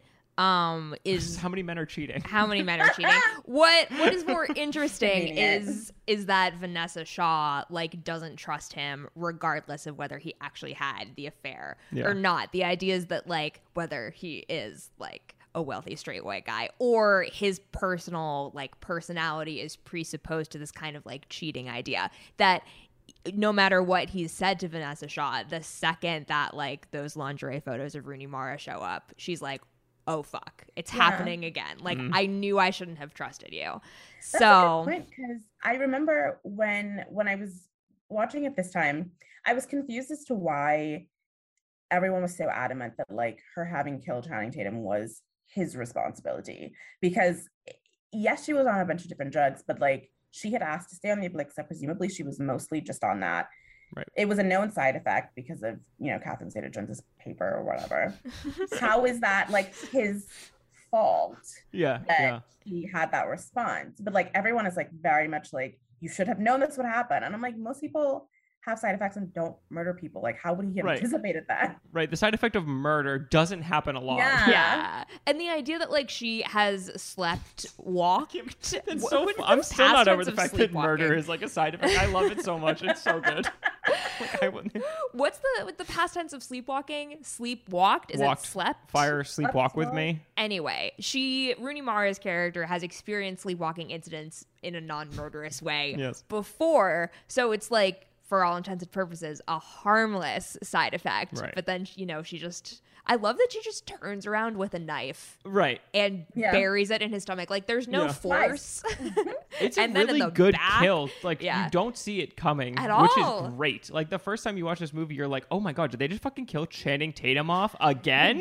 [SPEAKER 1] um is
[SPEAKER 2] How many men are cheating?
[SPEAKER 1] how many men are cheating. What what is more interesting
[SPEAKER 3] Convenient.
[SPEAKER 1] is is that Vanessa Shaw like doesn't trust him regardless of whether he actually had the affair
[SPEAKER 2] Yeah.
[SPEAKER 1] or not. The idea is that like whether he is like a wealthy straight white guy or his personal like personality is presupposed to this kind of like cheating idea that no matter what he's said to Vanessa Shaw, the second that like those lingerie photos of Rooney Mara show up, she's like, oh fuck, it's
[SPEAKER 3] Yeah.
[SPEAKER 1] happening again. Like
[SPEAKER 2] Mhm.
[SPEAKER 1] I knew I shouldn't have trusted you.
[SPEAKER 3] That's a
[SPEAKER 1] So
[SPEAKER 3] good point, because I remember when when I was watching it this time, I was confused as to why everyone was so adamant that like her having killed Channing Tatum was his responsibility. Because yes, she was on a bunch of different drugs, but like she had asked to stay on the Ablixa. Presumably she was mostly just on that.
[SPEAKER 2] Right.
[SPEAKER 3] It was a known side effect because of, you know, Catherine Zeta-Jones's paper or whatever. How is that like his fault
[SPEAKER 2] Yeah,
[SPEAKER 3] that
[SPEAKER 2] yeah.
[SPEAKER 3] he had that response? But like everyone is like very much like, you should have known this would happen. And I'm like, most people have side effects and don't murder people. Like, how would he have
[SPEAKER 2] Right.
[SPEAKER 3] anticipated that?
[SPEAKER 2] Right. The side effect of murder doesn't happen a lot.
[SPEAKER 3] Yeah.
[SPEAKER 1] yeah. And the idea that like she has slept walked.
[SPEAKER 2] It's
[SPEAKER 1] What-
[SPEAKER 2] so
[SPEAKER 1] what's
[SPEAKER 2] fu-
[SPEAKER 1] the
[SPEAKER 2] I'm still
[SPEAKER 1] past
[SPEAKER 2] not over
[SPEAKER 1] tense
[SPEAKER 2] the
[SPEAKER 1] of
[SPEAKER 2] fact that murder
[SPEAKER 1] sleepwalking?
[SPEAKER 2] is like a side effect. I love it so much. It's so good. Like, I wouldn't
[SPEAKER 1] What's the with the past tense of sleepwalking? Sleepwalked? Is
[SPEAKER 2] Walked.
[SPEAKER 1] it slept?
[SPEAKER 2] fire sleepwalk with
[SPEAKER 3] well.
[SPEAKER 2] me.
[SPEAKER 1] Anyway, she Rooney Mara's character has experienced sleepwalking incidents in a non-murderous way
[SPEAKER 2] Yes.
[SPEAKER 1] before, so it's like for all intents and purposes a harmless side effect.
[SPEAKER 2] Right.
[SPEAKER 1] But then you know she just I love that she just turns around with a knife
[SPEAKER 2] Right.
[SPEAKER 1] and
[SPEAKER 3] Yeah.
[SPEAKER 1] buries it in his stomach. Like there's no
[SPEAKER 2] Yeah.
[SPEAKER 1] force.
[SPEAKER 2] It's a
[SPEAKER 1] And then in
[SPEAKER 2] really
[SPEAKER 1] the
[SPEAKER 2] good
[SPEAKER 1] back-
[SPEAKER 2] kill. Like
[SPEAKER 1] Yeah.
[SPEAKER 2] you don't see it coming,
[SPEAKER 1] At
[SPEAKER 2] which
[SPEAKER 1] all.
[SPEAKER 2] is great. Like the first time you watch this movie, you're like, "Oh my god, did they just fucking kill Channing Tatum off again?"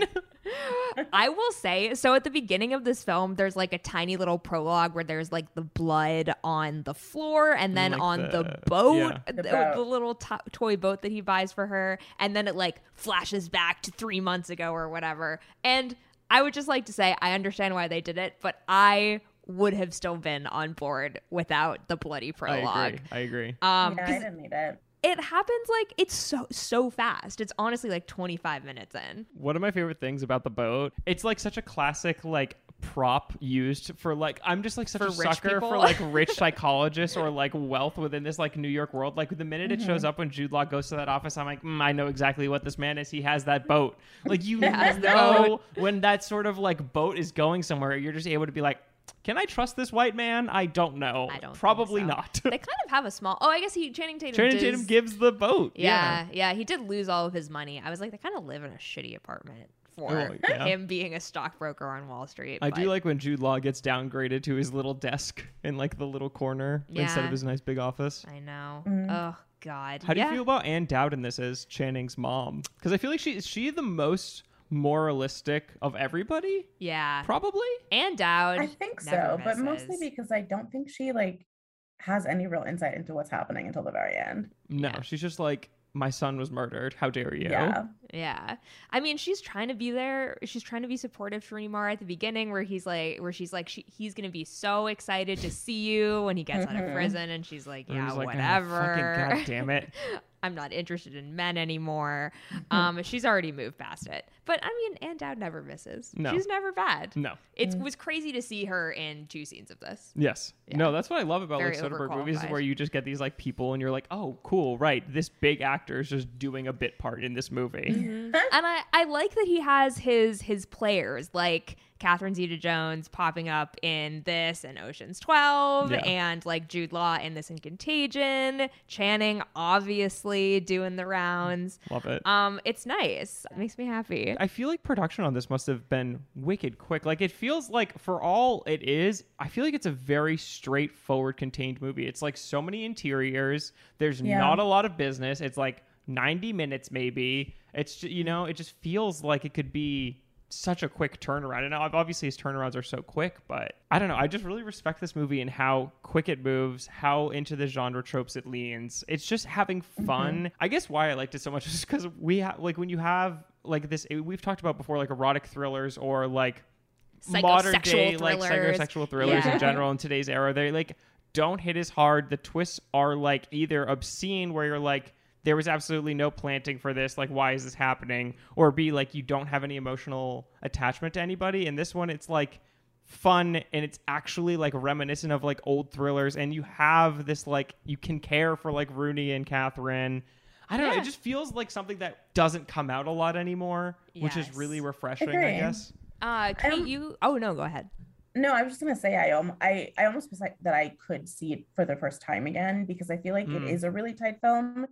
[SPEAKER 1] I will say, so at the beginning of this film, there's like a tiny little prologue where there's like the blood on the floor and then
[SPEAKER 2] like
[SPEAKER 1] on the,
[SPEAKER 2] the-
[SPEAKER 1] boat,
[SPEAKER 2] yeah.
[SPEAKER 1] the,
[SPEAKER 3] The
[SPEAKER 1] the
[SPEAKER 3] boat.
[SPEAKER 1] little to- toy boat that he buys for her. And then it like flashes back to three months ago or whatever. And I would just like to say, I understand why they did it, but I would have still been on board without the bloody
[SPEAKER 2] I
[SPEAKER 1] prologue.
[SPEAKER 2] agree. I agree.
[SPEAKER 1] Um,
[SPEAKER 3] yeah, I
[SPEAKER 1] 'cause
[SPEAKER 3] didn't need it.
[SPEAKER 1] it happens like it's so so fast. It's honestly like twenty-five minutes in.
[SPEAKER 2] One of my favorite things about the boat, it's like such a classic like prop used for like I'm just like such
[SPEAKER 1] For
[SPEAKER 2] a
[SPEAKER 1] rich
[SPEAKER 2] sucker
[SPEAKER 1] people.
[SPEAKER 2] for like rich psychologists or like wealth within this like New York world. Like the minute it shows up when Jude Law goes to that office, I'm like, mm, I know exactly what this man is. He has that boat. Like you
[SPEAKER 1] has the
[SPEAKER 2] know when that sort of like boat is going somewhere, you're just able to be like, can I trust this white man? I don't know.
[SPEAKER 1] I don't think
[SPEAKER 2] Probably
[SPEAKER 1] so.
[SPEAKER 2] not.
[SPEAKER 1] They kind of have a small. Oh, I guess he Channing Tatum.
[SPEAKER 2] Channing
[SPEAKER 1] does-
[SPEAKER 2] Tatum gives the boat.
[SPEAKER 1] Yeah, yeah, he did lose all of his money. I was like, they kind of live in a shitty apartment for
[SPEAKER 2] Oh, yeah.
[SPEAKER 1] him being a stockbroker on Wall Street.
[SPEAKER 2] I
[SPEAKER 1] but-
[SPEAKER 2] do like when Jude Law gets downgraded to his little desk in like the little corner instead
[SPEAKER 1] Yeah.
[SPEAKER 2] of his nice big office.
[SPEAKER 1] I know.
[SPEAKER 3] Mm.
[SPEAKER 1] Oh God.
[SPEAKER 2] How do
[SPEAKER 1] yeah.
[SPEAKER 2] you feel about Ann Dowden this as Channing's mom? Because I feel like she is she the most moralistic of everybody?
[SPEAKER 1] Yeah.
[SPEAKER 2] Probably.
[SPEAKER 1] And Dowd.
[SPEAKER 3] I think
[SPEAKER 1] never
[SPEAKER 3] so, but mostly
[SPEAKER 1] misses.
[SPEAKER 3] because I don't think she like has any real insight into what's happening until the very end.
[SPEAKER 2] No,
[SPEAKER 1] Yeah.
[SPEAKER 2] she's just like, my son was murdered. How dare you?
[SPEAKER 3] Yeah.
[SPEAKER 1] Yeah. I mean, she's trying to be there. She's trying to be supportive to Remar at the beginning where he's like, where she's like, she, he's going to be so excited to see you when he gets out of
[SPEAKER 3] Mhm.
[SPEAKER 1] prison. And she's like,
[SPEAKER 2] And
[SPEAKER 1] yeah,
[SPEAKER 2] he's like, "Oh,
[SPEAKER 1] whatever.
[SPEAKER 2] fucking God damn it.
[SPEAKER 1] I'm not interested in men anymore. Um, she's already moved past it. But I mean, Ann Dowd never misses.
[SPEAKER 2] No.
[SPEAKER 1] She's never bad.
[SPEAKER 2] No.
[SPEAKER 1] It
[SPEAKER 3] Mm.
[SPEAKER 1] was crazy to see her in two scenes of this.
[SPEAKER 2] Yes.
[SPEAKER 1] Yeah.
[SPEAKER 2] No, that's what I love about
[SPEAKER 1] Very
[SPEAKER 2] like Soderbergh movies is
[SPEAKER 1] overqualified.
[SPEAKER 2] where you just get these like people and you're like, oh, cool, right. This big actor is just doing a bit part in this movie.
[SPEAKER 1] And I, I like that he has his his players like Catherine Zeta-Jones popping up in this and Ocean's twelve
[SPEAKER 2] Yeah.
[SPEAKER 1] and like Jude Law in this and Contagion, Channing obviously doing the rounds.
[SPEAKER 2] Love it.
[SPEAKER 1] Um, it's nice. It makes me happy.
[SPEAKER 2] I feel like production on this must have been wicked quick. Like it feels like for all it is, I feel like it's a very straightforward contained movie. It's like so many interiors. There's
[SPEAKER 3] Yeah.
[SPEAKER 2] not a lot of business. It's like ninety minutes maybe. It's ju- you know, it just feels like it could be such a quick turnaround. And ob- obviously his turnarounds are so quick, but I don't know. I just really respect this movie and how quick it moves, how into the genre tropes it leans. It's just having fun. I guess why I liked it so much is because we have like when you have like this, we've talked about before, like erotic thrillers or like modern day
[SPEAKER 1] Psychosexual
[SPEAKER 2] like
[SPEAKER 1] thrillers.
[SPEAKER 2] psychosexual thrillers
[SPEAKER 1] Yeah.
[SPEAKER 2] in general in today's era. They like don't hit as hard. The twists are like either obscene where you're like, there was absolutely no planting for this, like why is this happening, or B, like you don't have any emotional attachment to anybody. In this one it's like fun and it's actually like reminiscent of like old thrillers, and you have this like you can care for like Rooney and Catherine. I don't know,
[SPEAKER 1] Yeah.
[SPEAKER 2] it just feels like something that doesn't come out a lot anymore, which is
[SPEAKER 1] Yes.
[SPEAKER 2] really refreshing. I
[SPEAKER 3] Agreed.
[SPEAKER 2] guess
[SPEAKER 1] Uh, Kate,
[SPEAKER 3] Um,
[SPEAKER 1] you. Oh no, go ahead.
[SPEAKER 3] No, I was just gonna say I um I I almost was like that I could see it for the first time again because I feel like
[SPEAKER 2] Mm.
[SPEAKER 3] it is a really tight film,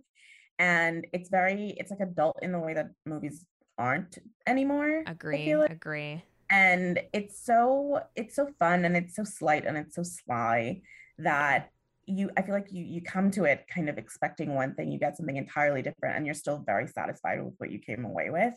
[SPEAKER 3] and it's very it's like adult in the way that movies aren't anymore. I
[SPEAKER 1] Agree.
[SPEAKER 3] feel like.
[SPEAKER 1] Agree.
[SPEAKER 3] And it's so it's so fun and it's so slight and it's so sly that you I feel like you you come to it kind of expecting one thing, you get something entirely different, and you're still very satisfied with what you came away with.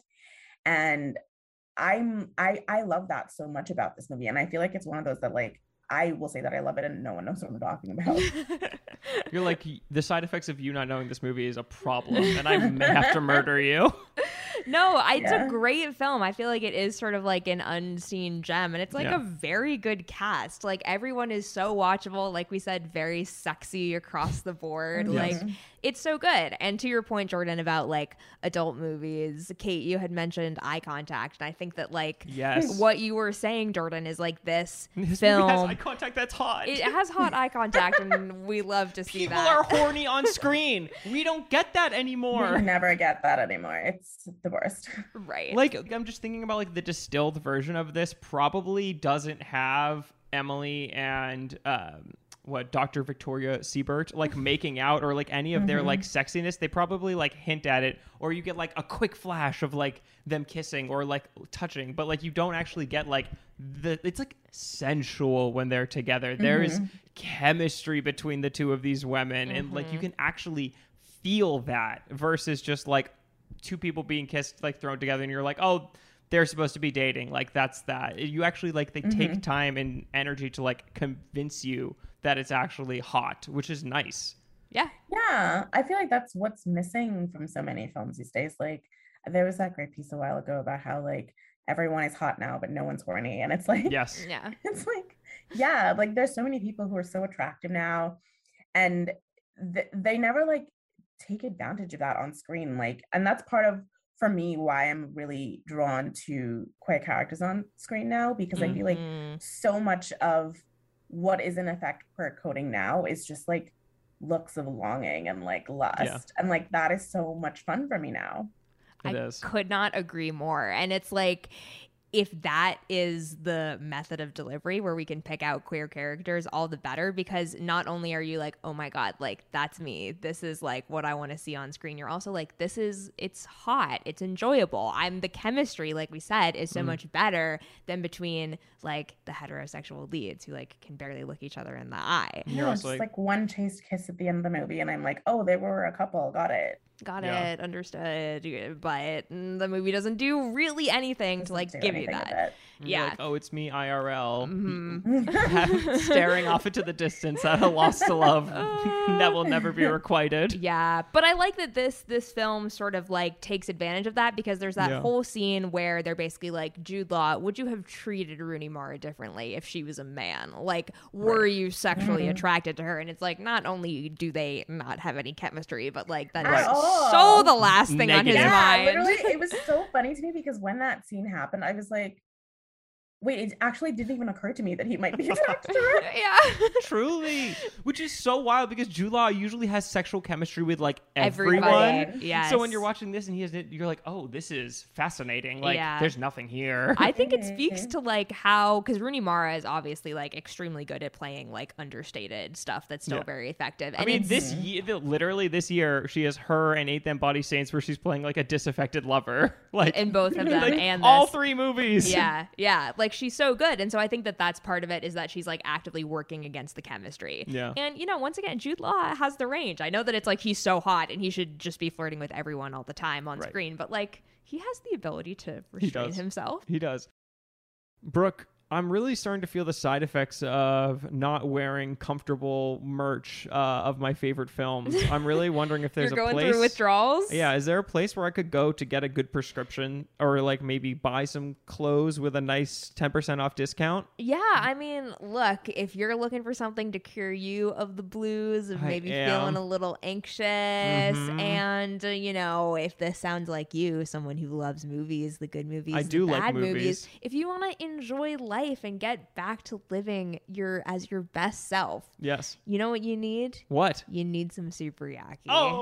[SPEAKER 3] And I'm I I love that so much about this movie, and I feel like it's one of those that like I will say that I love it and no one knows what I'm talking about.
[SPEAKER 2] you're like, the side effects of you not knowing this movie is a problem and I may have to murder you.
[SPEAKER 1] No, I, it's
[SPEAKER 3] Yeah.
[SPEAKER 1] a great film. I feel like it is sort of like an unseen gem, and it's like
[SPEAKER 2] Yeah.
[SPEAKER 1] a very good cast. Like everyone is so watchable. Like we said, very sexy across the board.
[SPEAKER 2] Yes.
[SPEAKER 1] Like it's so good. And to your point, Jordan, about like adult movies, Kate, you had mentioned Eye Contact, and I think that like
[SPEAKER 2] Yes.
[SPEAKER 1] what you were saying, Jordan, is like this,
[SPEAKER 2] This
[SPEAKER 1] film.
[SPEAKER 2] movie has eye contact that's hot.
[SPEAKER 1] It has hot eye contact, and we love to see
[SPEAKER 2] People
[SPEAKER 1] that.
[SPEAKER 2] are horny on screen. We don't get that
[SPEAKER 3] We
[SPEAKER 2] anymore.
[SPEAKER 3] never get that anymore. It's the worst.
[SPEAKER 1] Right.
[SPEAKER 2] Like, I'm just thinking about like the distilled version of this probably doesn't have Emily and um what Doctor Victoria Siebert like making out or like any of their
[SPEAKER 3] Mhm.
[SPEAKER 2] like sexiness, they probably like hint at it, or you get like a quick flash of like them kissing or like touching, but like you don't actually get like the it's like sensual when they're together. There is
[SPEAKER 3] Mhm.
[SPEAKER 2] chemistry between the two of these women, and like you can actually feel that versus just like two people being kissed like thrown together and you're like, oh, they're supposed to be dating. Like that's that. You actually like they
[SPEAKER 3] Mhm.
[SPEAKER 2] take time and energy to like convince you that it's actually hot, which is nice.
[SPEAKER 1] Yeah.
[SPEAKER 3] Yeah, I feel like that's what's missing from so many films these days. Like there was that great piece a while ago about how like everyone is hot now, but no one's horny. And it's like,
[SPEAKER 2] Yes.
[SPEAKER 1] Yeah.
[SPEAKER 3] it's like, yeah, like there's so many people who are so attractive now, and th- they never like take advantage of that on screen. Like, and that's part of, for me, why I'm really drawn to queer characters on screen now, because I feel like
[SPEAKER 1] Mhm.
[SPEAKER 3] so much of what is in effect queer coding now is just like looks of longing and like lust.
[SPEAKER 2] Yeah.
[SPEAKER 3] And like that is so much fun for me now.
[SPEAKER 2] It
[SPEAKER 1] I
[SPEAKER 2] is.
[SPEAKER 1] could not agree more. And it's like, if that is the method of delivery where we can pick out queer characters, all the better, because not only are you like, oh my God, like that's me. This is like what I want to see on screen. You're also like, this is, it's hot. It's enjoyable. I'm the chemistry, like we said, is so
[SPEAKER 2] Mm.
[SPEAKER 1] much better than between like the heterosexual leads who like can barely look each other in the eye.
[SPEAKER 2] You're
[SPEAKER 3] No,
[SPEAKER 2] also
[SPEAKER 3] just
[SPEAKER 2] like-
[SPEAKER 3] like one chaste kiss at the end of the movie, and I'm like, oh, they were a couple. Got it.
[SPEAKER 1] Got
[SPEAKER 2] Yeah.
[SPEAKER 1] it, understood. But mm, the movie doesn't do really anything to
[SPEAKER 3] Doesn't
[SPEAKER 1] like
[SPEAKER 3] do
[SPEAKER 1] give you
[SPEAKER 3] anything with
[SPEAKER 1] that.
[SPEAKER 2] You're
[SPEAKER 1] Yeah.
[SPEAKER 2] like, oh, it's me I R L.
[SPEAKER 1] Mhm.
[SPEAKER 3] it.
[SPEAKER 2] Staring off into the distance at a lost to love that will never be requited.
[SPEAKER 1] Yeah, but I like that this this film sort of like takes advantage of that, because there's that
[SPEAKER 2] Yeah.
[SPEAKER 1] whole scene where they're basically like, Jude Law, would you have treated Rooney Mara differently if she was a man? Like, were
[SPEAKER 2] Right.
[SPEAKER 1] you sexually
[SPEAKER 3] Mhm.
[SPEAKER 1] attracted to her? And it's like, not only do they not have any chemistry, but like that is
[SPEAKER 3] At all.
[SPEAKER 1] so the last thing on his
[SPEAKER 2] Negative.
[SPEAKER 3] Yeah,
[SPEAKER 1] mind.
[SPEAKER 3] literally, it was so funny to me because when that scene happened, I was like, wait, it actually didn't even occur to me that he might be attracted to her.
[SPEAKER 1] Yeah.
[SPEAKER 2] Truly, which is so wild because Jude Law usually has sexual chemistry with like everyone.
[SPEAKER 1] Everybody. Yes.
[SPEAKER 2] So when you're watching this and he has it, you're like, oh, this is fascinating. Like,
[SPEAKER 1] Yeah.
[SPEAKER 2] there's nothing here.
[SPEAKER 1] I think it speaks
[SPEAKER 3] Mhm.
[SPEAKER 1] to like how, because Rooney Mara is obviously like extremely good at playing like understated stuff that's still
[SPEAKER 2] Yeah.
[SPEAKER 1] very effective.
[SPEAKER 2] I
[SPEAKER 1] And
[SPEAKER 2] mean,
[SPEAKER 1] it's,
[SPEAKER 2] this year, literally this year, she has her and Eight Them Body Saints, where she's playing like a disaffected lover, like
[SPEAKER 1] in both of them
[SPEAKER 2] like,
[SPEAKER 1] and
[SPEAKER 2] all
[SPEAKER 1] this.
[SPEAKER 2] three movies.
[SPEAKER 1] Yeah, yeah. Like she's so good. And so I think that that's part of it, is that she's like actively working against the chemistry.
[SPEAKER 2] Yeah.
[SPEAKER 1] And, you know, once again, Jude Law has the range. I know that it's like he's so hot and he should just be flirting with everyone all the time on
[SPEAKER 2] Right.
[SPEAKER 1] screen, but like he has the ability to restrain
[SPEAKER 2] does.
[SPEAKER 1] himself.
[SPEAKER 2] He does. Brooke, I'm really starting to feel the side effects of not wearing comfortable merch uh, of my favorite films. I'm really wondering if there's
[SPEAKER 1] You're
[SPEAKER 2] a
[SPEAKER 1] going
[SPEAKER 2] place.
[SPEAKER 1] through withdrawals?
[SPEAKER 2] Yeah, is there a place where I could go to get a good prescription, or like maybe buy some clothes with a nice ten percent off discount?
[SPEAKER 1] Yeah, I mean, look, if you're looking for something to cure you of the blues, of
[SPEAKER 2] I
[SPEAKER 1] maybe
[SPEAKER 2] am.
[SPEAKER 1] feeling a little anxious,
[SPEAKER 2] Mhm.
[SPEAKER 1] and, uh, you know, if this sounds like you, someone who loves movies, the good movies,
[SPEAKER 2] I
[SPEAKER 1] the
[SPEAKER 2] do like
[SPEAKER 1] bad
[SPEAKER 2] movies.
[SPEAKER 1] if you want to enjoy life and get back to living your as your best self,
[SPEAKER 2] Yes.
[SPEAKER 1] you know what you need?
[SPEAKER 2] What?
[SPEAKER 1] You need some Superyaki.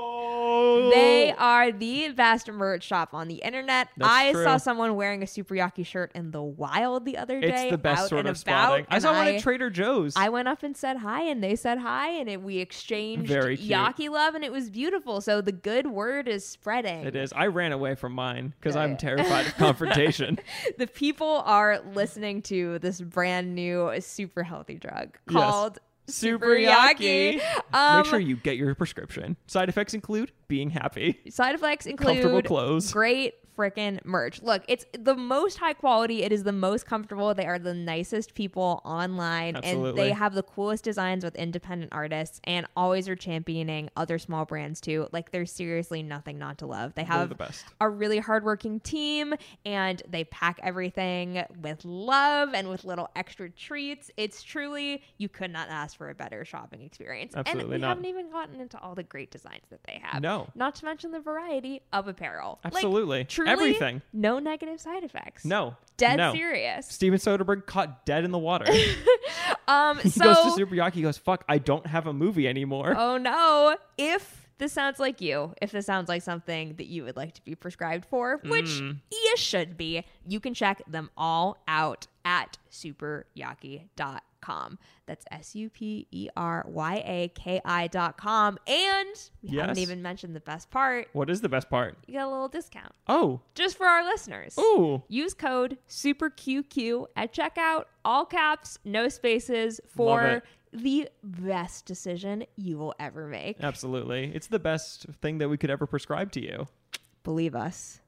[SPEAKER 2] Oh,
[SPEAKER 1] They are the best merch shop on the internet.
[SPEAKER 2] That's
[SPEAKER 1] I
[SPEAKER 2] true.
[SPEAKER 1] saw someone wearing a Superyaki shirt in the wild the other day.
[SPEAKER 2] It's the best
[SPEAKER 1] out
[SPEAKER 2] sort
[SPEAKER 1] and
[SPEAKER 2] of
[SPEAKER 1] about,
[SPEAKER 2] spotting. I
[SPEAKER 1] and
[SPEAKER 2] saw one
[SPEAKER 1] I-
[SPEAKER 2] at Trader Joe's.
[SPEAKER 1] I went up and said hi, and they said hi, and it, we exchanged
[SPEAKER 2] Very cute.
[SPEAKER 1] yaki love, and it was beautiful. So the good word is spreading.
[SPEAKER 2] It is. I ran away from mine because
[SPEAKER 1] Yeah,
[SPEAKER 2] I'm
[SPEAKER 1] yeah.
[SPEAKER 2] terrified of confrontation.
[SPEAKER 1] The people are listening to this brand new super healthy drug
[SPEAKER 2] Yes.
[SPEAKER 1] called
[SPEAKER 2] Superyaki.
[SPEAKER 1] Um,
[SPEAKER 2] Make sure you get your prescription. Side effects include being happy,
[SPEAKER 1] Side effects
[SPEAKER 2] comfortable
[SPEAKER 1] include
[SPEAKER 2] clothes.
[SPEAKER 1] great freaking merch. Look, it's the most high quality. It is the most comfortable. They are the nicest people online, and
[SPEAKER 2] Absolutely.
[SPEAKER 1] they have the coolest designs with independent artists, and always are championing other small brands too. Like, there's seriously nothing not to love. They
[SPEAKER 2] They're
[SPEAKER 1] have
[SPEAKER 2] the best.
[SPEAKER 1] a really hardworking team, and they pack everything with love and with little extra treats. It's truly, you could not ask for a better shopping experience.
[SPEAKER 2] Absolutely
[SPEAKER 1] and we
[SPEAKER 2] not.
[SPEAKER 1] haven't even gotten into all the great designs that they have.
[SPEAKER 2] No.
[SPEAKER 1] Not to mention the variety of apparel. Like,
[SPEAKER 2] Absolutely.
[SPEAKER 1] truly,
[SPEAKER 2] Everything.
[SPEAKER 1] no negative side effects.
[SPEAKER 2] No.
[SPEAKER 1] Dead
[SPEAKER 2] no.
[SPEAKER 1] serious.
[SPEAKER 2] Steven Soderbergh caught dead in the water.
[SPEAKER 1] Um,
[SPEAKER 2] He
[SPEAKER 1] so,
[SPEAKER 2] goes to Superyaki. He goes, "Fuck! I don't have a movie anymore."
[SPEAKER 1] oh no, if this sounds like you, if this sounds like something that you would like to be prescribed for, which
[SPEAKER 2] Mm.
[SPEAKER 1] you should be, you can check them all out at super yaki dot com. That's S U P E R Y A K I dot com. And we
[SPEAKER 2] Yes.
[SPEAKER 1] haven't even mentioned the best part.
[SPEAKER 2] What is the best part?
[SPEAKER 1] You get a little discount
[SPEAKER 2] Oh.
[SPEAKER 1] just for our listeners.
[SPEAKER 2] Ooh.
[SPEAKER 1] Use code SUPERQQ at checkout, all caps, no spaces,
[SPEAKER 2] Love
[SPEAKER 1] for
[SPEAKER 2] it.
[SPEAKER 1] the best decision you will ever make.
[SPEAKER 2] Absolutely. It's the best thing that we could ever prescribe to you.
[SPEAKER 1] Believe us.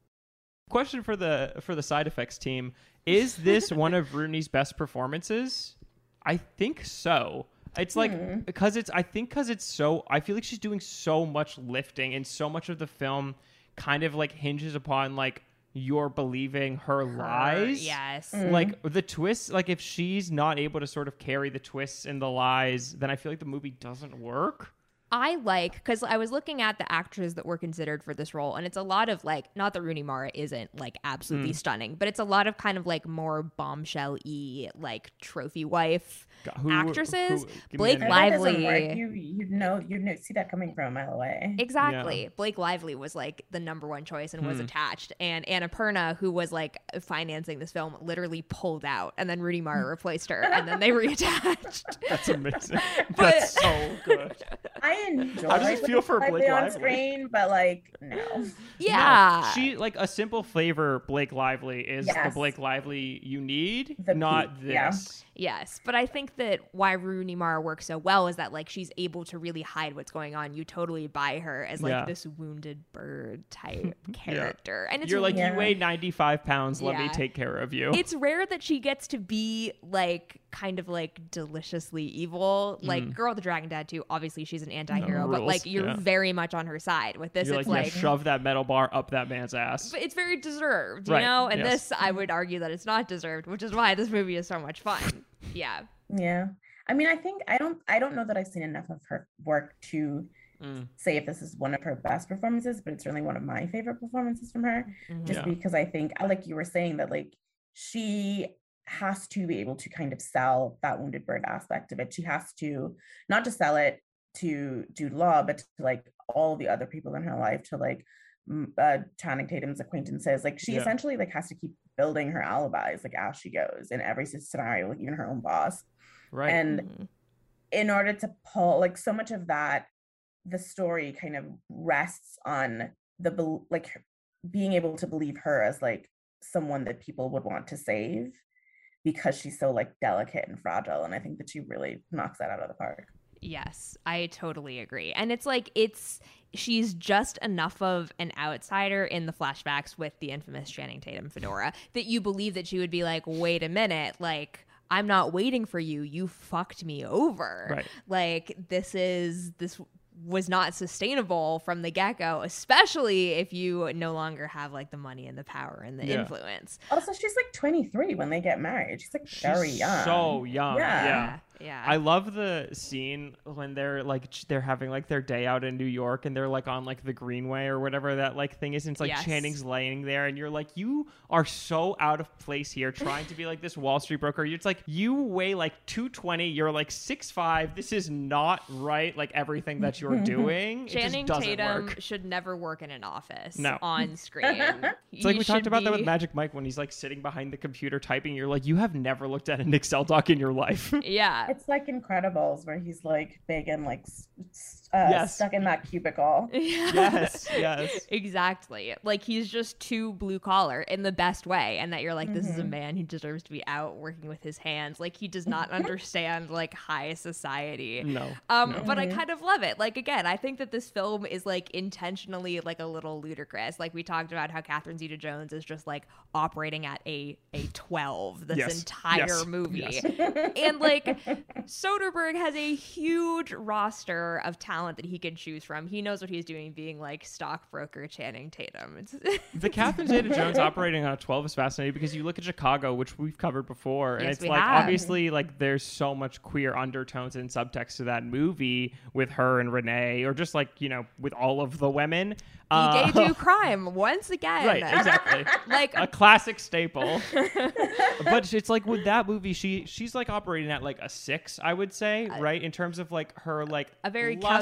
[SPEAKER 2] Question for the for the side effects team. Is this one of Rooney's best performances? I think so. It's like
[SPEAKER 3] Hmm.
[SPEAKER 2] because it's I think because it's so I feel like she's doing so much lifting, and so much of the film kind of like hinges upon like you're believing her, lies.
[SPEAKER 1] Yes.
[SPEAKER 3] Mm.
[SPEAKER 2] Like the twists, like if she's not able to sort of carry the twists and the lies, then I feel like the movie doesn't work.
[SPEAKER 1] I like, because I was looking at the actors that were considered for this role, and it's a lot of like, not that Rooney Mara isn't like absolutely
[SPEAKER 2] Mm.
[SPEAKER 1] stunning, but it's a lot of kind of like more bombshell-y, like trophy wife
[SPEAKER 2] God, who-
[SPEAKER 1] actresses.
[SPEAKER 2] who- give me
[SPEAKER 1] Blake
[SPEAKER 2] an
[SPEAKER 3] I know it doesn't
[SPEAKER 1] Lively.
[SPEAKER 3] work. You you know you know see that coming from a mile away.
[SPEAKER 1] Exactly. Blake Lively was like the number one choice and was
[SPEAKER 2] Hmm.
[SPEAKER 1] attached. And Annapurna, who was like financing this film, literally pulled out, and then Rooney Mara replaced her, and then they reattached.
[SPEAKER 2] That's amazing.
[SPEAKER 1] But-
[SPEAKER 2] That's so good.
[SPEAKER 3] I enjoy.
[SPEAKER 2] How does it feel for
[SPEAKER 3] Blake
[SPEAKER 2] Blake
[SPEAKER 3] on
[SPEAKER 2] Lively?
[SPEAKER 3] screen, but like no.
[SPEAKER 1] Yeah.
[SPEAKER 2] No, she like a simple flavor Blake Lively is the
[SPEAKER 3] Yes.
[SPEAKER 2] Blake Lively you need,
[SPEAKER 3] The
[SPEAKER 2] not
[SPEAKER 3] peak, yeah.
[SPEAKER 2] this.
[SPEAKER 1] Yes, but I think that why Rooney Mara works so well is that like she's able to really hide what's going on. You totally buy her as like
[SPEAKER 2] Yeah.
[SPEAKER 1] this wounded bird type character, and it's
[SPEAKER 2] You're like
[SPEAKER 3] Yeah.
[SPEAKER 2] you weigh ninety-five pounds. Let me
[SPEAKER 1] Yeah.
[SPEAKER 2] take care of you.
[SPEAKER 1] it's rare that she gets to be like kind of like deliciously evil. Like
[SPEAKER 2] Mm.
[SPEAKER 1] Girl with the Dragon Tattoo, obviously she's an anti-hero,
[SPEAKER 2] No
[SPEAKER 1] but
[SPEAKER 2] rules,
[SPEAKER 1] like you're
[SPEAKER 2] yeah.
[SPEAKER 1] very much on her side. With this,
[SPEAKER 2] You're
[SPEAKER 1] it's
[SPEAKER 2] like,
[SPEAKER 1] like,
[SPEAKER 2] yeah, shove that metal bar up that man's ass.
[SPEAKER 1] but it's very deserved, you
[SPEAKER 2] Right,
[SPEAKER 1] know. And
[SPEAKER 2] yes.
[SPEAKER 1] this, I would argue that it's not deserved, which is why this movie is so much fun. Yeah.
[SPEAKER 3] Yeah. I mean, I think I don't I don't know that I've seen enough of her work to
[SPEAKER 2] Mm.
[SPEAKER 3] say if this is one of her best performances, but it's certainly one of my favorite performances from her.
[SPEAKER 1] Mhm.
[SPEAKER 3] Just
[SPEAKER 2] Yeah.
[SPEAKER 3] because I think, like you were saying, that like she has to be able to kind of sell that wounded bird aspect of it. She has to not just sell it to Jude Law, but to like all the other people in her life, to like m- uh, Channing Tatum's acquaintances. Like she
[SPEAKER 2] Yeah.
[SPEAKER 3] essentially like has to keep building her alibis like as she goes in every scenario, like even her own boss.
[SPEAKER 2] Right.
[SPEAKER 3] And
[SPEAKER 1] Mhm.
[SPEAKER 3] in order to pull like so much of that, the story kind of rests on the bel- like her- being able to believe her as like someone that people would want to save, because she's so like delicate and fragile, and I think that she really knocks that out of the park.
[SPEAKER 1] Yes, I totally agree. And it's like it's she's just enough of an outsider in the flashbacks with the infamous Channing Tatum fedora that you believe that she would be like, wait a minute, like I'm not waiting for you. You fucked me over.
[SPEAKER 2] Right.
[SPEAKER 1] Like this is this was not sustainable from the get-go, especially if you no longer have like the money and the power and the
[SPEAKER 2] Yeah.
[SPEAKER 1] influence.
[SPEAKER 3] Also, she's like twenty-three when they get married. She's like very
[SPEAKER 2] She's
[SPEAKER 3] young.
[SPEAKER 2] So young.
[SPEAKER 3] Yeah.
[SPEAKER 2] yeah.
[SPEAKER 1] Yeah.
[SPEAKER 2] I love the scene when they're like ch- they're having like their day out in New York, and they're like on like the Greenway or whatever that like thing is, and it's like
[SPEAKER 1] Yes.
[SPEAKER 2] Channing's laying there, and you're like, you are so out of place here trying to be like this Wall Street broker. It's like you weigh like two twenty, you're like six five. This is not right. Like everything that you're doing, it
[SPEAKER 1] Channing
[SPEAKER 2] just doesn't
[SPEAKER 1] Tatum
[SPEAKER 2] work.
[SPEAKER 1] should never work in an office
[SPEAKER 2] No.
[SPEAKER 1] on screen.
[SPEAKER 2] It's like we talked about that with Magic Mike when he's like sitting behind the computer typing. You're like, you have never looked at an Excel doc in your life.
[SPEAKER 1] Yeah.
[SPEAKER 3] It's like Incredibles, where he's like big and like s- s- uh,
[SPEAKER 2] Yes.
[SPEAKER 3] stuck in that cubicle.
[SPEAKER 2] Yes, yes.
[SPEAKER 1] Exactly. Like he's just too blue collar in the best way, and that you're like, this is a
[SPEAKER 3] Mhm.
[SPEAKER 1] man who deserves to be out working with his hands. Like he does not understand like high society.
[SPEAKER 2] No.
[SPEAKER 1] Um,
[SPEAKER 2] no.
[SPEAKER 1] but I
[SPEAKER 3] Mhm.
[SPEAKER 1] kind of love it. Like again, I think that this film is like intentionally like a little ludicrous. Like we talked about how Catherine Zeta-Jones is just like operating at a a twelve this
[SPEAKER 2] Yes.
[SPEAKER 1] entire
[SPEAKER 2] Yes.
[SPEAKER 1] movie.
[SPEAKER 2] Yes.
[SPEAKER 1] And like Soderbergh has a huge roster of talent that he can choose from. He knows what he's doing being like stockbroker Channing Tatum. It's
[SPEAKER 2] The Catherine Zeta-Jones operating on a twelve is fascinating because you look at Chicago, which we've covered before, and
[SPEAKER 1] Yes,
[SPEAKER 2] it's
[SPEAKER 1] we
[SPEAKER 2] like
[SPEAKER 1] have.
[SPEAKER 2] obviously like there's so much queer undertones and subtext to that movie with her and Renee, or just like, you know, with all of the women.
[SPEAKER 1] the gay
[SPEAKER 2] Uh,
[SPEAKER 1] do crime once again.
[SPEAKER 2] Right, exactly.
[SPEAKER 1] Like
[SPEAKER 2] A classic staple. But it's like with that movie, she she's like operating at like a six, I would say, right? In terms of like her like
[SPEAKER 1] a very
[SPEAKER 2] lust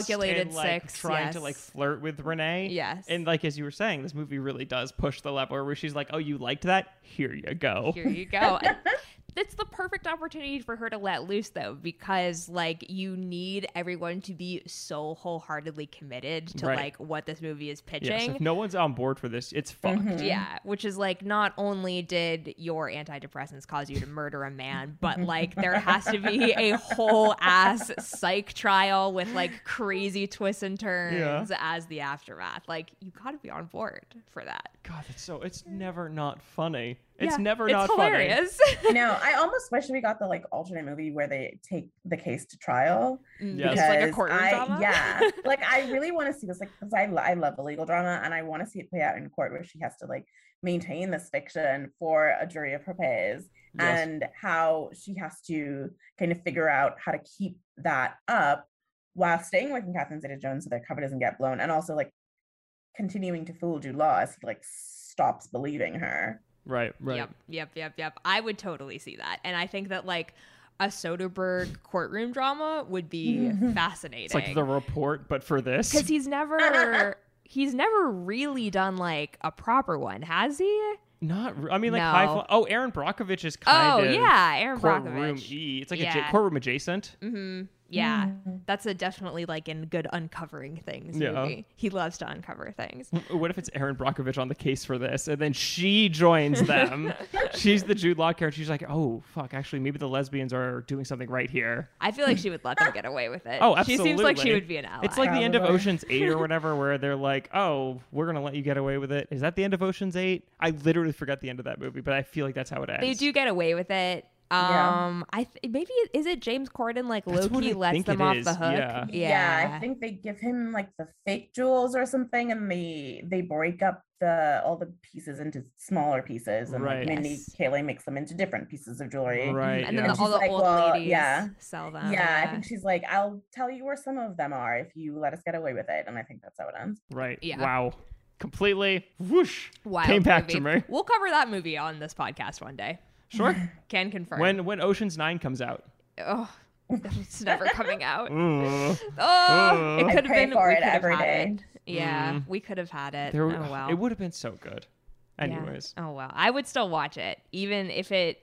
[SPEAKER 1] calculated
[SPEAKER 2] and, like,
[SPEAKER 1] six,
[SPEAKER 2] trying
[SPEAKER 1] yes.
[SPEAKER 2] to like flirt with Renee.
[SPEAKER 1] Yes.
[SPEAKER 2] And like as you were saying, this movie really does push the level where she's like, "Oh, you liked that? Here you go."
[SPEAKER 1] Here you go. And it's the perfect opportunity for her to let loose, though, because like you need everyone to be so wholeheartedly committed to
[SPEAKER 2] Right.
[SPEAKER 1] like what this movie is pitching.
[SPEAKER 2] Yes, if no one's on board for this, it's fucked.
[SPEAKER 3] Mhm.
[SPEAKER 1] Yeah, which is like not only did your antidepressants cause you to murder a man, but like there has to be a whole ass psych trial with like crazy twists and turns as the aftermath. Like you got to be on board for that.
[SPEAKER 2] God, it's so it's never not funny. It's
[SPEAKER 1] Yeah,
[SPEAKER 2] never
[SPEAKER 1] it's
[SPEAKER 2] not
[SPEAKER 1] hilarious.
[SPEAKER 3] I know. I almost wish we got the like alternate movie where they take the case to trial.
[SPEAKER 1] Mm,
[SPEAKER 2] Yes.
[SPEAKER 1] It's like a
[SPEAKER 3] Because
[SPEAKER 1] courtroom
[SPEAKER 3] I,
[SPEAKER 1] drama.
[SPEAKER 3] Yeah, like I really want to see this, like because I I love the legal drama and I want to see it play out in court where she has to like maintain this fiction for a jury of her peers
[SPEAKER 2] Yes.
[SPEAKER 3] and how she has to kind of figure out how to keep that up while staying away from Catherine Zeta-Jones so their cover doesn't get blown, and also like continuing to fool Jude Law as he like stops believing her.
[SPEAKER 2] Right, right.
[SPEAKER 1] Yep, yep, yep, yep. I would totally see that. And I think that like a Soderbergh courtroom drama would be fascinating.
[SPEAKER 2] It's like The Report, but for this.
[SPEAKER 1] Because he's never he's never really done like a proper one, has he?
[SPEAKER 2] Not, re- I mean, like
[SPEAKER 1] No.
[SPEAKER 2] high. Fl- oh, Aaron Brockovich is
[SPEAKER 1] Oh
[SPEAKER 2] kind of
[SPEAKER 1] yeah, Aaron
[SPEAKER 2] courtroom
[SPEAKER 1] Brockovich.
[SPEAKER 2] e. It's like
[SPEAKER 1] Yeah.
[SPEAKER 2] a j- courtroom adjacent.
[SPEAKER 1] Mm-hmm. Yeah,
[SPEAKER 3] Mhm.
[SPEAKER 1] that's a definitely like in good uncovering things
[SPEAKER 2] Yeah.
[SPEAKER 1] movie. He loves to uncover things.
[SPEAKER 2] What if it's Aaron Brockovich on the case for this, and then she joins them? She's the Jude Law character. She's like, oh fuck, actually, maybe the lesbians are doing something right here.
[SPEAKER 1] I feel like she would let them get away with it.
[SPEAKER 2] Oh,
[SPEAKER 1] She seems like she
[SPEAKER 2] absolutely.
[SPEAKER 1] would be an ally.
[SPEAKER 2] It's like the end of
[SPEAKER 3] Probably.
[SPEAKER 2] Ocean's Eight or whatever, where they're like, "Oh, we're gonna let you get away with it." Is that the end of Ocean's Eight? I literally forgot the end of that movie, but I feel like that's how it ends.
[SPEAKER 1] they do get away with it.
[SPEAKER 3] Yeah.
[SPEAKER 1] Um, I th- maybe is it James Corden like
[SPEAKER 2] That's what
[SPEAKER 1] Loki
[SPEAKER 2] I
[SPEAKER 1] lets
[SPEAKER 2] think
[SPEAKER 1] them
[SPEAKER 2] it
[SPEAKER 1] off
[SPEAKER 2] is,
[SPEAKER 1] the hook?
[SPEAKER 2] yeah.
[SPEAKER 1] Yeah,
[SPEAKER 3] I think they give him like the fake jewels or something, and they they break up the all the pieces into smaller pieces, and
[SPEAKER 2] Right.
[SPEAKER 3] like Mindy
[SPEAKER 1] Yes.
[SPEAKER 3] Kaling makes them into different pieces of jewelry.
[SPEAKER 2] Right.
[SPEAKER 1] and then
[SPEAKER 2] yeah.
[SPEAKER 1] the, all
[SPEAKER 3] She's
[SPEAKER 1] the
[SPEAKER 3] like,
[SPEAKER 1] old
[SPEAKER 3] well,
[SPEAKER 1] ladies
[SPEAKER 3] yeah.
[SPEAKER 1] sell them.
[SPEAKER 3] Yeah, I think she's like, I'll tell you where some of them are if you let us get away with it, and I think that's how it ends.
[SPEAKER 2] Right.
[SPEAKER 1] Yeah.
[SPEAKER 2] Wow. Completely whoosh.
[SPEAKER 1] Wild
[SPEAKER 2] Came back
[SPEAKER 1] movie.
[SPEAKER 2] to me.
[SPEAKER 1] We'll cover that movie on this podcast one day.
[SPEAKER 2] Sure.
[SPEAKER 1] Can confirm.
[SPEAKER 2] when when Ocean's Nine comes out.
[SPEAKER 1] oh, it's never coming out.
[SPEAKER 2] Ugh.
[SPEAKER 1] Oh, it
[SPEAKER 2] Uh.
[SPEAKER 3] I
[SPEAKER 1] could have
[SPEAKER 3] pray
[SPEAKER 1] been.
[SPEAKER 3] for
[SPEAKER 1] we
[SPEAKER 3] it
[SPEAKER 1] could have
[SPEAKER 3] every
[SPEAKER 1] had
[SPEAKER 3] day.
[SPEAKER 1] it. Yeah,
[SPEAKER 2] Mm.
[SPEAKER 1] we could have had it.
[SPEAKER 2] There,
[SPEAKER 1] oh well.
[SPEAKER 2] It would have been so good.
[SPEAKER 1] Yeah.
[SPEAKER 2] Anyways.
[SPEAKER 1] Oh well. I would still watch it, even if it.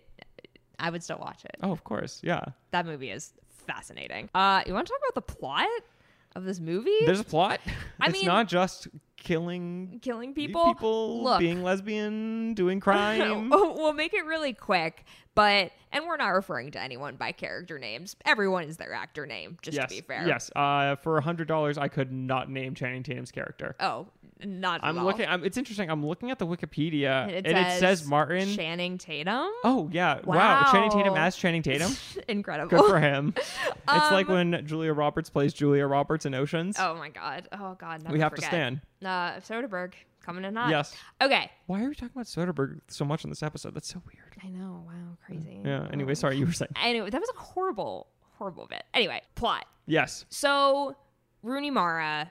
[SPEAKER 1] I would still watch it.
[SPEAKER 2] Oh, of course. Yeah.
[SPEAKER 1] That movie is fascinating. Uh, you want to talk about the plot of this movie?
[SPEAKER 2] There's a plot.
[SPEAKER 1] I
[SPEAKER 2] it's
[SPEAKER 1] mean-
[SPEAKER 2] not just killing
[SPEAKER 1] Killing people.
[SPEAKER 2] people
[SPEAKER 1] Look.
[SPEAKER 2] being lesbian, doing crime.
[SPEAKER 1] We'll make it really quick, but and we're not referring to anyone by character names. Everyone is their actor name, just
[SPEAKER 2] yes.
[SPEAKER 1] to be fair.
[SPEAKER 2] Yes. Uh, for a hundred dollars, I could not name Channing Tatum's character.
[SPEAKER 1] Oh, not at
[SPEAKER 2] I'm
[SPEAKER 1] all.
[SPEAKER 2] looking. I'm, it's interesting. I'm looking at the Wikipedia,
[SPEAKER 1] And it
[SPEAKER 2] and
[SPEAKER 1] says
[SPEAKER 2] it says Martin.
[SPEAKER 1] Channing Tatum.
[SPEAKER 2] oh yeah! Wow. Channing Tatum
[SPEAKER 1] Wow.
[SPEAKER 2] as Channing Tatum.
[SPEAKER 1] Incredible.
[SPEAKER 2] Good for him. It's like
[SPEAKER 1] Um,
[SPEAKER 2] when Julia Roberts plays Julia Roberts in Oceans.
[SPEAKER 1] Oh my god. Oh god. Never
[SPEAKER 2] we have
[SPEAKER 1] forget.
[SPEAKER 2] to stand.
[SPEAKER 1] Uh, Soderbergh coming in hot.
[SPEAKER 2] Yes.
[SPEAKER 1] Okay.
[SPEAKER 2] Why are we talking about Soderbergh so much in this episode? That's so weird.
[SPEAKER 1] I know. Wow. Crazy.
[SPEAKER 2] Yeah. Anyway,
[SPEAKER 1] Oh.
[SPEAKER 2] sorry, you were saying.
[SPEAKER 1] Anyway, that was a horrible, horrible bit. Anyway, plot.
[SPEAKER 2] Yes.
[SPEAKER 1] So Rooney Mara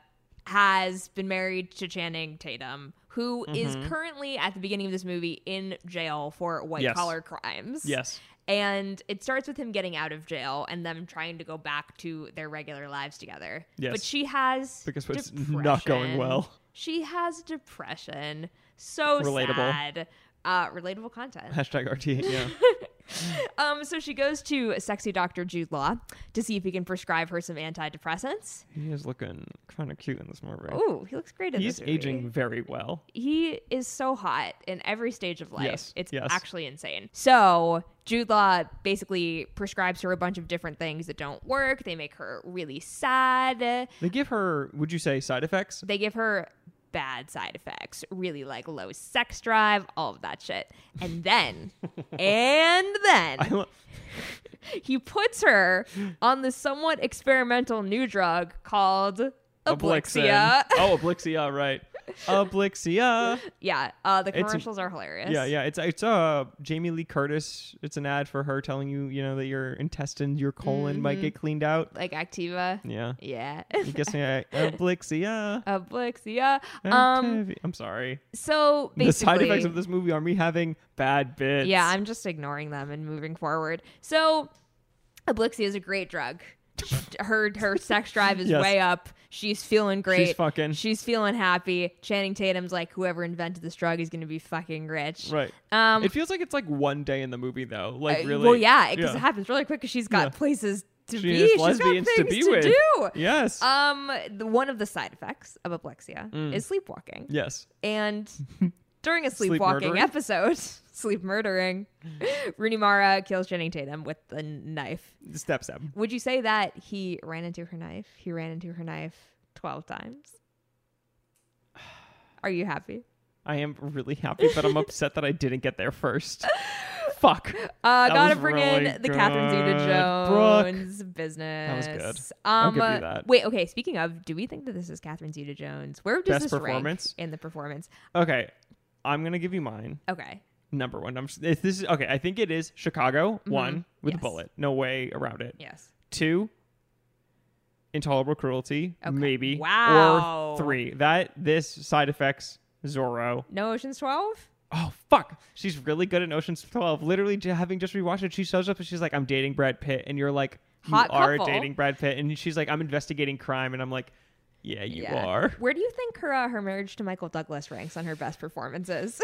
[SPEAKER 1] has been married to Channing Tatum, who is
[SPEAKER 2] Mhm.
[SPEAKER 1] currently at the beginning of this movie in jail for white
[SPEAKER 2] Yes.
[SPEAKER 1] collar crimes.
[SPEAKER 2] Yes.
[SPEAKER 1] And it starts with him getting out of jail and them trying to go back to their regular lives together.
[SPEAKER 2] Yes.
[SPEAKER 1] But she has
[SPEAKER 2] Because it's
[SPEAKER 1] depression.
[SPEAKER 2] not going well.
[SPEAKER 1] She has depression. So
[SPEAKER 2] Relatable.
[SPEAKER 1] sad. Uh, relatable content.
[SPEAKER 2] Hashtag R T. Yeah.
[SPEAKER 1] Um, so she goes to sexy Doctor Jude Law to see if he can prescribe her some antidepressants.
[SPEAKER 2] He is looking kind of cute in this movie.
[SPEAKER 1] Ooh, he looks great in
[SPEAKER 2] He's
[SPEAKER 1] this movie.
[SPEAKER 2] aging very well.
[SPEAKER 1] He is so hot in every stage of life.
[SPEAKER 2] Yes,
[SPEAKER 1] It's
[SPEAKER 2] yes.
[SPEAKER 1] actually insane. So Jude Law basically prescribes her a bunch of different things that don't work. They make her really sad.
[SPEAKER 2] They give her, would you say, side effects?
[SPEAKER 1] They give her bad side effects, really like low sex drive, all of that shit. And then, and then
[SPEAKER 2] I lo-
[SPEAKER 1] he puts her on the somewhat experimental new drug called Ablixia.
[SPEAKER 2] Oh, Ablixia, right. Ablixia.
[SPEAKER 1] Yeah, uh, the
[SPEAKER 2] It's a-
[SPEAKER 1] commercials are hilarious.
[SPEAKER 2] Yeah, yeah. It's it's uh Jamie Lee Curtis. It's an ad for her telling you, you know, that your intestine, your colon might
[SPEAKER 1] Mhm.
[SPEAKER 2] get cleaned out.
[SPEAKER 1] Like Activa.
[SPEAKER 2] Yeah.
[SPEAKER 1] Yeah.
[SPEAKER 2] You guessing I Ablixia.
[SPEAKER 1] Ablixia. Um,
[SPEAKER 2] Activi- I'm sorry.
[SPEAKER 1] so basically,
[SPEAKER 2] The side effects of this movie are me having bad bits.
[SPEAKER 1] yeah, I'm just ignoring them and moving forward. So Ablixia is a great drug. her her sex drive is
[SPEAKER 2] Yes.
[SPEAKER 1] way up. She's feeling great.
[SPEAKER 2] She's fucking.
[SPEAKER 1] She's feeling happy. Channing Tatum's like, whoever invented this drug is going to be fucking rich.
[SPEAKER 2] Right.
[SPEAKER 1] Um,
[SPEAKER 2] It feels like it's like one day in the movie though. Like
[SPEAKER 1] uh,
[SPEAKER 2] really.
[SPEAKER 1] Well, yeah, because
[SPEAKER 2] yeah.
[SPEAKER 1] it happens really quick because she's got
[SPEAKER 2] Yeah.
[SPEAKER 1] places to
[SPEAKER 2] She
[SPEAKER 1] be.
[SPEAKER 2] has
[SPEAKER 1] She's got
[SPEAKER 2] lesbians
[SPEAKER 1] things
[SPEAKER 2] to be with.
[SPEAKER 1] do.
[SPEAKER 2] Yes.
[SPEAKER 1] Um, the, one of the side effects of ablexia
[SPEAKER 2] Mm.
[SPEAKER 1] is sleepwalking.
[SPEAKER 2] yes.
[SPEAKER 1] And during a
[SPEAKER 2] Sleep
[SPEAKER 1] sleepwalking
[SPEAKER 2] murdering?
[SPEAKER 1] episode, sleep murdering, Rooney Mara kills Channing Tatum with a knife.
[SPEAKER 2] Step step.
[SPEAKER 1] Would you say that he ran into her knife? He ran into her knife twelve times. Are you happy?
[SPEAKER 2] I am really happy, but I'm upset that I didn't get there first. Fuck.
[SPEAKER 1] Uh,
[SPEAKER 2] That
[SPEAKER 1] gotta
[SPEAKER 2] was
[SPEAKER 1] bring
[SPEAKER 2] really
[SPEAKER 1] in the Catherine Zeta-Jones
[SPEAKER 2] good.
[SPEAKER 1] business.
[SPEAKER 2] That was good.
[SPEAKER 1] Um,
[SPEAKER 2] I'll give you
[SPEAKER 1] uh,
[SPEAKER 2] that.
[SPEAKER 1] Wait, okay. Speaking of, do we think that this is Catherine Zeta-Jones? Where does
[SPEAKER 2] Best
[SPEAKER 1] this
[SPEAKER 2] performance?
[SPEAKER 1] rank in the performance?
[SPEAKER 2] Okay. I'm gonna give you mine.
[SPEAKER 1] Okay.
[SPEAKER 2] Number one. I'm, if this is okay. I think it is Chicago.
[SPEAKER 1] Mhm.
[SPEAKER 2] One with
[SPEAKER 1] Yes.
[SPEAKER 2] a bullet. No way around it.
[SPEAKER 1] Yes.
[SPEAKER 2] Two. Intolerable cruelty.
[SPEAKER 1] Okay.
[SPEAKER 2] Maybe.
[SPEAKER 1] Wow.
[SPEAKER 2] Or three. That this side effects. Zorro.
[SPEAKER 1] No Ocean's twelve?
[SPEAKER 2] Oh fuck. She's really good at Ocean's twelve. Literally, j- having just rewatched it, she shows up and she's like, "I'm dating Brad Pitt," and you're like, "You
[SPEAKER 1] Hot
[SPEAKER 2] are
[SPEAKER 1] couple.
[SPEAKER 2] dating Brad Pitt," and she's like, "I'm investigating crime," and I'm like, "Yeah, you
[SPEAKER 1] Yeah.
[SPEAKER 2] are."
[SPEAKER 1] Where do you think her uh, her marriage to Michael Douglas ranks on her best performances?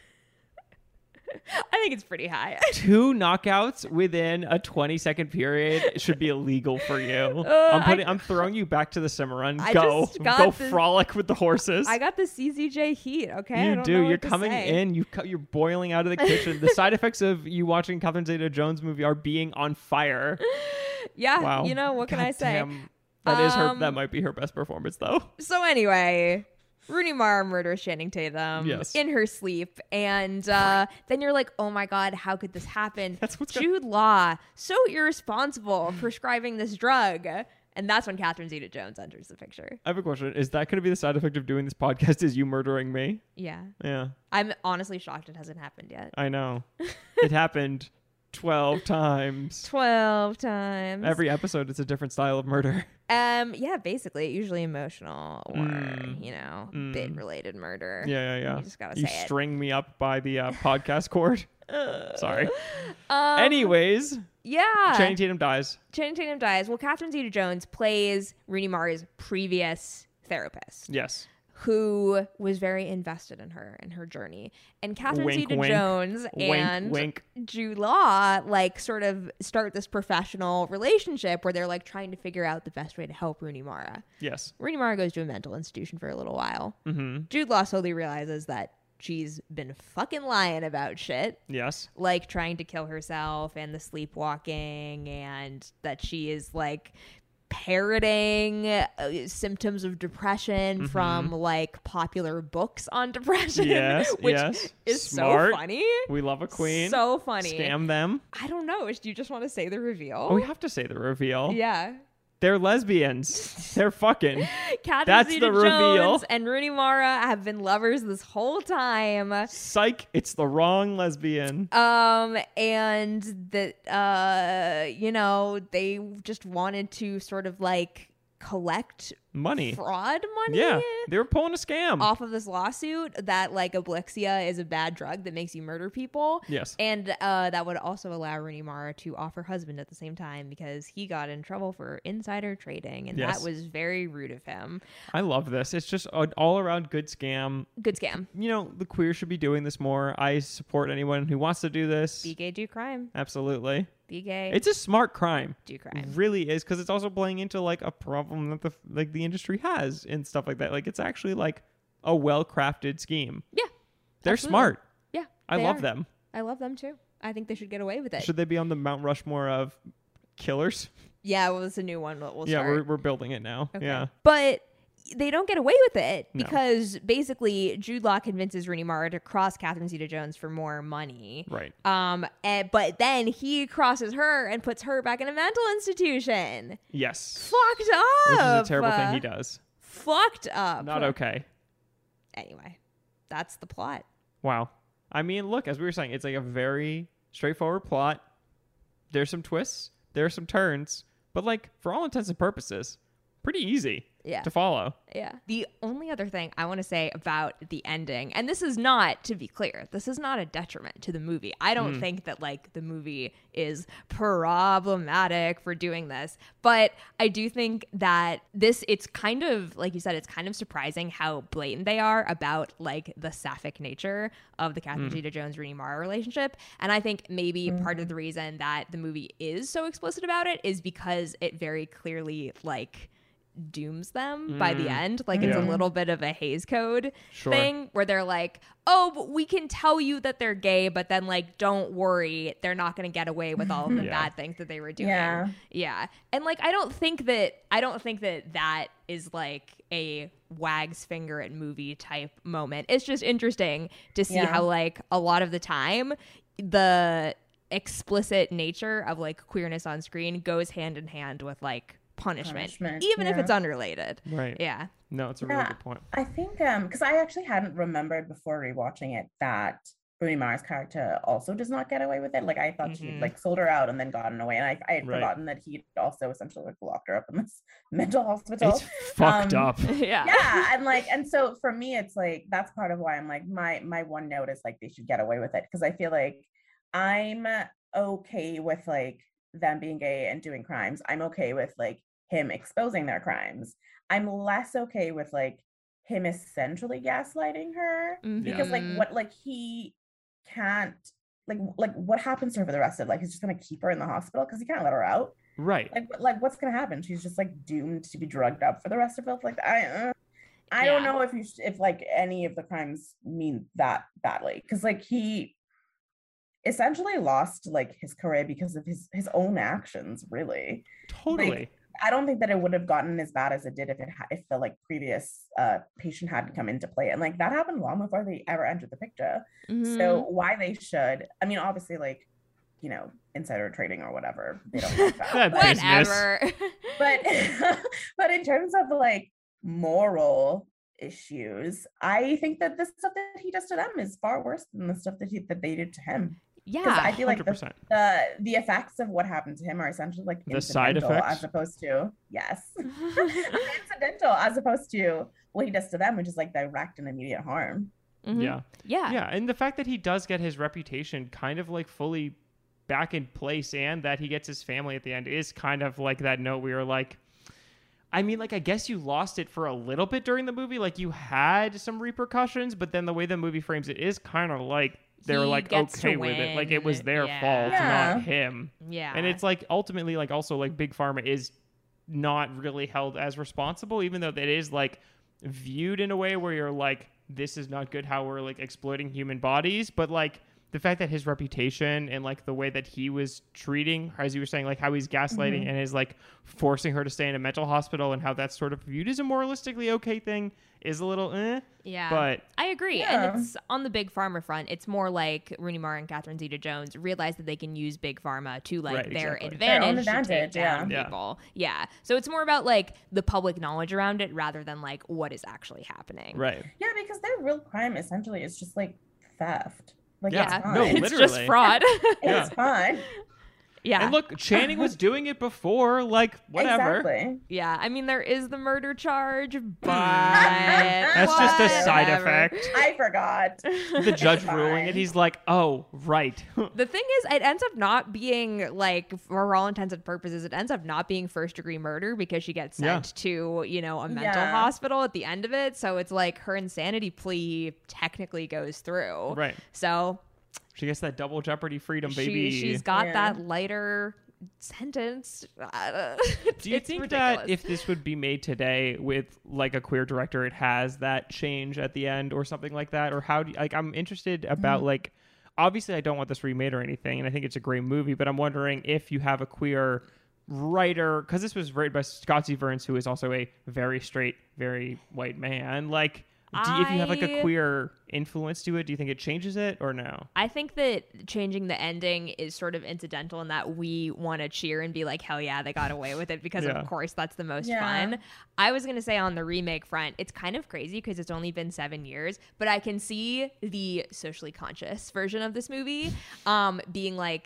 [SPEAKER 1] I think it's pretty high.
[SPEAKER 2] Two knockouts within a twenty second period should be illegal for you.
[SPEAKER 1] Uh,
[SPEAKER 2] I'm putting,
[SPEAKER 1] I-
[SPEAKER 2] I'm throwing you back to the Cimarron.
[SPEAKER 1] I
[SPEAKER 2] Go,
[SPEAKER 1] just got
[SPEAKER 2] go
[SPEAKER 1] this-
[SPEAKER 2] frolic with the horses.
[SPEAKER 1] I got the C Z J heat. Okay, I
[SPEAKER 2] you
[SPEAKER 1] don't
[SPEAKER 2] do.
[SPEAKER 1] know
[SPEAKER 2] You're
[SPEAKER 1] what to
[SPEAKER 2] coming
[SPEAKER 1] say.
[SPEAKER 2] in. You co- you're boiling out of the kitchen. The side effects of you watching Catherine Zeta-Jones movie are being on fire.
[SPEAKER 1] Yeah,
[SPEAKER 2] Wow.
[SPEAKER 1] you know what can
[SPEAKER 2] God
[SPEAKER 1] I say?
[SPEAKER 2] damn. That is her.
[SPEAKER 1] Um,
[SPEAKER 2] That might be her best performance, though.
[SPEAKER 1] So anyway, Rooney Mara murders Channing Tatum
[SPEAKER 2] Yes.
[SPEAKER 1] in her sleep, and uh, then you're like, "Oh my God, how could this happen?"
[SPEAKER 2] That's what's gonna-
[SPEAKER 1] Jude Law, so irresponsible, prescribing this drug, and that's when Catherine Zeta-Jones enters the picture.
[SPEAKER 2] I have a question. Is that going to be the side effect of doing this podcast? Is you murdering me?
[SPEAKER 1] Yeah,
[SPEAKER 2] Yeah,
[SPEAKER 1] I'm honestly shocked it hasn't happened yet.
[SPEAKER 2] I know. It happened twelve times.
[SPEAKER 1] Twelve times.
[SPEAKER 2] Every episode, it's a different style of murder.
[SPEAKER 1] Um, yeah, basically, usually emotional or
[SPEAKER 2] Mm.
[SPEAKER 1] you know,
[SPEAKER 2] Mm.
[SPEAKER 1] bid-related murder.
[SPEAKER 2] Yeah, yeah, yeah.
[SPEAKER 1] You just gotta
[SPEAKER 2] You
[SPEAKER 1] say it.
[SPEAKER 2] string me up by the uh, podcast cord. Sorry.
[SPEAKER 1] Um,
[SPEAKER 2] Anyways,
[SPEAKER 1] yeah.
[SPEAKER 2] Channing Tatum dies.
[SPEAKER 1] Channing Tatum dies. Well, Catherine Zeta-Jones plays Rooney Mara's previous therapist,
[SPEAKER 2] Yes.
[SPEAKER 1] who was very invested in her and her journey. And Catherine
[SPEAKER 2] Wink, wink.
[SPEAKER 1] Zeta-Jones
[SPEAKER 2] Wink,
[SPEAKER 1] and
[SPEAKER 2] wink.
[SPEAKER 1] Jude Law like sort of start this professional relationship where they're like trying to figure out the best way to help Rooney Mara.
[SPEAKER 2] Yes.
[SPEAKER 1] Rooney Mara goes to a mental institution for a little while.
[SPEAKER 2] Mm-hmm.
[SPEAKER 1] Jude Law slowly realizes that she's been fucking lying about shit,
[SPEAKER 2] Yes.
[SPEAKER 1] like trying to kill herself and the sleepwalking, and that she is like parroting uh, symptoms of depression
[SPEAKER 2] Mhm.
[SPEAKER 1] from like popular books on depression.
[SPEAKER 2] Yes,
[SPEAKER 1] which
[SPEAKER 2] yes.
[SPEAKER 1] is
[SPEAKER 2] Smart.
[SPEAKER 1] so funny.
[SPEAKER 2] We love a queen.
[SPEAKER 1] So funny.
[SPEAKER 2] Scam them.
[SPEAKER 1] I don't know. Do you just want to say the reveal?
[SPEAKER 2] Oh, we have to say the reveal.
[SPEAKER 1] Yeah.
[SPEAKER 2] They're lesbians. They're fucking.
[SPEAKER 1] Catherine
[SPEAKER 2] That's the
[SPEAKER 1] Zeta-Jones
[SPEAKER 2] reveal.
[SPEAKER 1] and Rooney Mara have been lovers this whole time.
[SPEAKER 2] Psych. It's the wrong lesbian.
[SPEAKER 1] Um, and that, uh, you know, they just wanted to sort of like collect
[SPEAKER 2] Money.
[SPEAKER 1] fraud money.
[SPEAKER 2] Yeah. They were pulling a scam.
[SPEAKER 1] Off of this lawsuit that like Ablexia is a bad drug that makes you murder people.
[SPEAKER 2] Yes.
[SPEAKER 1] And uh, that would also allow Rooney Mara to off her husband at the same time because he got in trouble for insider trading, and
[SPEAKER 2] Yes.
[SPEAKER 1] that was very rude of him.
[SPEAKER 2] I love this. It's just an all around good scam.
[SPEAKER 1] Good scam.
[SPEAKER 2] You know, the queer should be doing this more. I support anyone who wants to do this.
[SPEAKER 1] Be gay, do crime.
[SPEAKER 2] Absolutely.
[SPEAKER 1] Be gay,
[SPEAKER 2] It's a smart crime.
[SPEAKER 1] do crime.
[SPEAKER 2] Really is, because it's also playing into like a problem that the like the industry has and stuff like that. Like it's actually like a well crafted scheme.
[SPEAKER 1] Yeah.
[SPEAKER 2] They're
[SPEAKER 1] absolutely.
[SPEAKER 2] smart.
[SPEAKER 1] Yeah.
[SPEAKER 2] I
[SPEAKER 1] they
[SPEAKER 2] love
[SPEAKER 1] are.
[SPEAKER 2] them.
[SPEAKER 1] I love them too. I think they should get away with it.
[SPEAKER 2] Should they be on the Mount Rushmore of killers?
[SPEAKER 1] Yeah, well, it's a new one. We'll, we'll
[SPEAKER 2] yeah,
[SPEAKER 1] start.
[SPEAKER 2] we're we're building it now.
[SPEAKER 1] Okay.
[SPEAKER 2] Yeah.
[SPEAKER 1] But they don't get away with it
[SPEAKER 2] No.
[SPEAKER 1] because basically Jude Law convinces Rooney Mara to cross Catherine Zeta-Jones for more money.
[SPEAKER 2] Right.
[SPEAKER 1] Um, and, but then he crosses her and puts her back in a mental institution.
[SPEAKER 2] Yes.
[SPEAKER 1] Fucked up.
[SPEAKER 2] Which is a terrible thing he does.
[SPEAKER 1] Fucked up.
[SPEAKER 2] Not okay.
[SPEAKER 1] Anyway, that's the plot.
[SPEAKER 2] Wow. I mean, look, as we were saying, it's like a very straightforward plot. There's some twists, there are some turns, but like for all intents and purposes, pretty easy
[SPEAKER 1] Yeah.
[SPEAKER 2] to follow.
[SPEAKER 1] Yeah. The only other thing I want to say about the ending, and this is not, to be clear, this is not a detriment to the movie. I don't mm. think that like the movie is problematic for doing this, but I do think that this, it's kind of, like you said, it's kind of surprising how blatant they are about like the sapphic nature of the Catherine mm. Zeta-Jones Rooney Mara relationship. And I think maybe mm-hmm. part of the reason that the movie is so explicit about it is because it very clearly like dooms them mm. by the end. Like it's yeah. a little bit of a Hays Code sure. thing where they're like, oh, but we can tell you that they're gay, but then like, don't worry, they're not going to get away with all of the yeah. bad things that they were doing. Yeah. Yeah. And like, I don't think that, I don't think that that is like a wags finger at movie type moment. It's just interesting to see yeah. how like a lot of the time the explicit nature of like queerness on screen goes hand in hand with like punishment, punishment even yeah. if it's unrelated.
[SPEAKER 2] Right.
[SPEAKER 1] Yeah.
[SPEAKER 2] No, it's a
[SPEAKER 3] yeah,
[SPEAKER 2] really good point.
[SPEAKER 3] I think um because I actually hadn't remembered before rewatching it that Rooney Mara's character also does not get away with it. Like I thought mm-hmm. she'd like sold her out and then gotten away, and I, I had right. forgotten that he'd also essentially like locked her up in this mental hospital.
[SPEAKER 2] It's fucked
[SPEAKER 3] um,
[SPEAKER 2] up.
[SPEAKER 1] yeah.
[SPEAKER 3] Yeah. And like, and so for me, it's like that's part of why I'm like my my one note is like they should get away with it, because I feel like I'm okay with like them being gay and doing crimes. I'm okay with like him exposing their crimes. I'm less okay with like him essentially gaslighting her mm-hmm. because like what like he can't like like what happens to her for the rest of like he's just gonna keep her in the hospital because he can't let her out,
[SPEAKER 2] right?
[SPEAKER 3] Like like what's gonna happen? She's just like doomed to be drugged up for the rest of her life. Like I uh, I yeah. don't know if you sh- if like any of the crimes mean that badly, because like he essentially lost like his career because of his his own actions, really.
[SPEAKER 2] Totally.
[SPEAKER 3] Like, I don't think that it would have gotten as bad as it did if it ha- if the like previous uh patient hadn't come into play, and like that happened long before they ever entered the picture. Mm-hmm. So why they should, I mean, obviously, like, you know, insider trading or whatever, they don't like that.
[SPEAKER 1] But, whatever.
[SPEAKER 3] but but in terms of the like moral issues, I think that the stuff that he does to them is far worse than the stuff that he that they did to him.
[SPEAKER 1] Yeah,
[SPEAKER 3] I feel like the, the the effects of what happened to him are essentially like
[SPEAKER 2] the side effects,
[SPEAKER 3] as opposed to yes, incidental as opposed to what he does to them, which is like direct and immediate harm.
[SPEAKER 2] Mm-hmm. Yeah,
[SPEAKER 1] yeah,
[SPEAKER 2] yeah, and the fact that he does get his reputation kind of like fully back in place, and that he gets his family at the end is kind of like that note we were like. I mean, like, I guess you lost it for a little bit during the movie. Like, you had some repercussions, but then the way the movie frames it is kind of like they were like okay with it. Like, it was their
[SPEAKER 1] yeah.
[SPEAKER 2] fault,
[SPEAKER 3] yeah.
[SPEAKER 2] not him.
[SPEAKER 1] Yeah.
[SPEAKER 2] And it's like ultimately, like, also, like, Big Pharma is not really held as responsible, even though it is like viewed in a way where you're like, this is not good how we're like exploiting human bodies. But like, the fact that his reputation and like the way that he was treating, as you were saying, like how he's gaslighting mm-hmm. and is like forcing her to stay in a mental hospital, and how that's sort of viewed as a moralistically okay thing is a little eh.
[SPEAKER 1] Yeah.
[SPEAKER 2] But
[SPEAKER 1] I agree. Yeah. And it's on the Big Pharma front, it's more like Rooney Mara and Catherine Zeta-Jones realize that they can use Big Pharma to like
[SPEAKER 2] right,
[SPEAKER 1] their
[SPEAKER 2] exactly.
[SPEAKER 1] advantage,
[SPEAKER 3] their own
[SPEAKER 1] to
[SPEAKER 3] advantage
[SPEAKER 1] take down
[SPEAKER 2] yeah.
[SPEAKER 1] people. Yeah. yeah. So it's more about like the public knowledge around it rather than like what is actually happening.
[SPEAKER 2] Right.
[SPEAKER 3] Yeah, because their real crime essentially is just like theft. Like,
[SPEAKER 2] yeah,
[SPEAKER 3] it's fine.
[SPEAKER 2] no,
[SPEAKER 1] it's
[SPEAKER 2] literally.
[SPEAKER 1] just fraud.
[SPEAKER 3] It's
[SPEAKER 2] yeah.
[SPEAKER 3] fine.
[SPEAKER 1] Yeah.
[SPEAKER 2] And look, Channing was doing it before, like, whatever.
[SPEAKER 3] Exactly.
[SPEAKER 1] Yeah. I mean, there is the murder charge, but
[SPEAKER 2] that's just a side effect.
[SPEAKER 3] I forgot.
[SPEAKER 2] The judge ruling it, he's like, oh, right.
[SPEAKER 1] The thing is, it ends up not being, like, for all intents and purposes, it ends up not being first degree murder because she gets sent yeah. to, you know, a mental
[SPEAKER 3] yeah.
[SPEAKER 1] hospital at the end of it. So it's like her insanity plea technically goes through.
[SPEAKER 2] Right.
[SPEAKER 1] So
[SPEAKER 2] she gets that double jeopardy freedom, baby.
[SPEAKER 1] She, she's got
[SPEAKER 3] yeah.
[SPEAKER 1] that lighter sentence. Uh,
[SPEAKER 2] Do you think
[SPEAKER 1] ridiculous.
[SPEAKER 2] that if this would be made today with like a queer director, it has that change at the end or something like that? Or how do you, like, I'm interested about mm-hmm. like, obviously I don't want this remade or anything, and I think it's a great movie, but I'm wondering if you have a queer writer, because this was written by Scott Z. Burns, who is also a very straight, very white man, like, Do you, if you have like a queer influence to it, do you think it changes it or no?
[SPEAKER 1] I think that changing the ending is sort of incidental in that we want to cheer and be like, hell yeah, they got away with it because yeah. of course that's the most
[SPEAKER 3] yeah.
[SPEAKER 1] fun. I was going to say on the remake front, it's kind of crazy because it's only been seven years, but I can see the socially conscious version of this movie um, being like,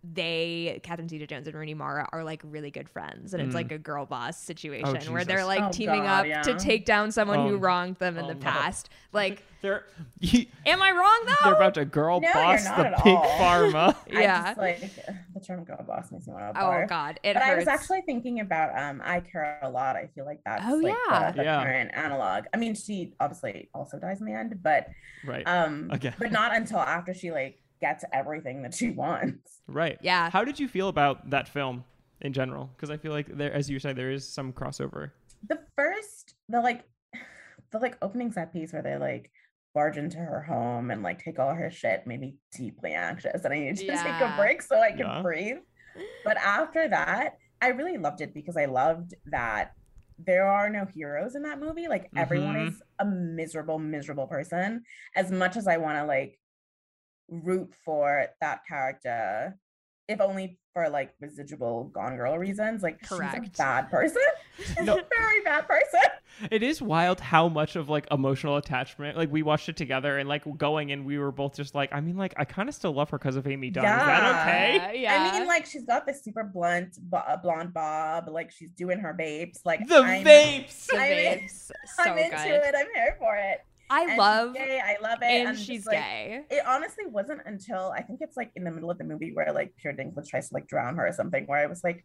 [SPEAKER 1] they, Catherine Zeta-Jones and Rooney Mara, are like really good friends, and it's
[SPEAKER 2] Mm.
[SPEAKER 1] like a girl boss situation
[SPEAKER 2] Oh,
[SPEAKER 1] where they're
[SPEAKER 2] Jesus.
[SPEAKER 1] like
[SPEAKER 3] Oh,
[SPEAKER 1] teaming
[SPEAKER 3] God,
[SPEAKER 1] up
[SPEAKER 3] yeah.
[SPEAKER 1] to take down someone who
[SPEAKER 2] Oh.
[SPEAKER 1] wronged them in
[SPEAKER 2] Oh,
[SPEAKER 1] the
[SPEAKER 2] no.
[SPEAKER 1] past. Like,
[SPEAKER 2] They're you,
[SPEAKER 1] am I wrong though?
[SPEAKER 2] they're about to girl
[SPEAKER 3] No, you're
[SPEAKER 2] boss
[SPEAKER 3] not
[SPEAKER 2] the
[SPEAKER 3] at
[SPEAKER 2] big
[SPEAKER 3] all.
[SPEAKER 2] pharma.
[SPEAKER 3] I
[SPEAKER 1] Yeah.
[SPEAKER 3] just like the term girl boss makes me want to
[SPEAKER 1] Oh
[SPEAKER 3] barf.
[SPEAKER 1] God, it
[SPEAKER 3] but
[SPEAKER 1] hurts.
[SPEAKER 3] I was actually thinking about um I Care a Lot. I feel like that's
[SPEAKER 1] Oh,
[SPEAKER 3] like
[SPEAKER 1] yeah.
[SPEAKER 3] the, the
[SPEAKER 2] Yeah.
[SPEAKER 3] current analog. I mean, she obviously also dies in the end, but
[SPEAKER 2] Right.
[SPEAKER 3] um
[SPEAKER 2] Again.
[SPEAKER 3] but not until after she like gets everything that she wants.
[SPEAKER 2] Right.
[SPEAKER 1] Yeah.
[SPEAKER 2] How did you feel about that film in general? Because I feel like there, as you said, there is some crossover.
[SPEAKER 3] The first the like the like opening set piece where they like barge into her home and like take all her shit made me deeply anxious and I needed to take
[SPEAKER 1] Yeah.
[SPEAKER 3] a break so I could
[SPEAKER 2] Yeah.
[SPEAKER 3] breathe. But after that, I really loved it because I loved that there are no heroes in that movie. Like everyone
[SPEAKER 2] Mhm.
[SPEAKER 3] is a miserable, miserable person. As much as I want to like root for that character, if only for like residual Gone Girl reasons, like she's a
[SPEAKER 1] Correct.
[SPEAKER 3] bad person. She's
[SPEAKER 2] No.
[SPEAKER 3] a very bad person.
[SPEAKER 2] It is wild how much of like emotional attachment, like we watched it together and like going in, we were both just like, I mean, like I kind of still love her because of Amy Dunn. Is that
[SPEAKER 3] Yeah.
[SPEAKER 2] okay?
[SPEAKER 1] Uh, yeah.
[SPEAKER 3] I mean, like she's got this super blunt bo- uh, blonde bob, like she's doing her vapes. Like
[SPEAKER 2] The
[SPEAKER 3] I'm,
[SPEAKER 2] vapes.
[SPEAKER 1] The
[SPEAKER 3] I mean,
[SPEAKER 1] vapes, so
[SPEAKER 3] I'm into
[SPEAKER 1] good.
[SPEAKER 3] it. I'm here for it.
[SPEAKER 1] I
[SPEAKER 3] And she's
[SPEAKER 1] love,
[SPEAKER 3] gay. I love it.
[SPEAKER 1] and
[SPEAKER 3] just,
[SPEAKER 1] she's
[SPEAKER 3] like,
[SPEAKER 1] gay.
[SPEAKER 3] It honestly wasn't until I think it's like in the middle of the movie where like Peter Dinklage tries to like drown her or something, where I was like,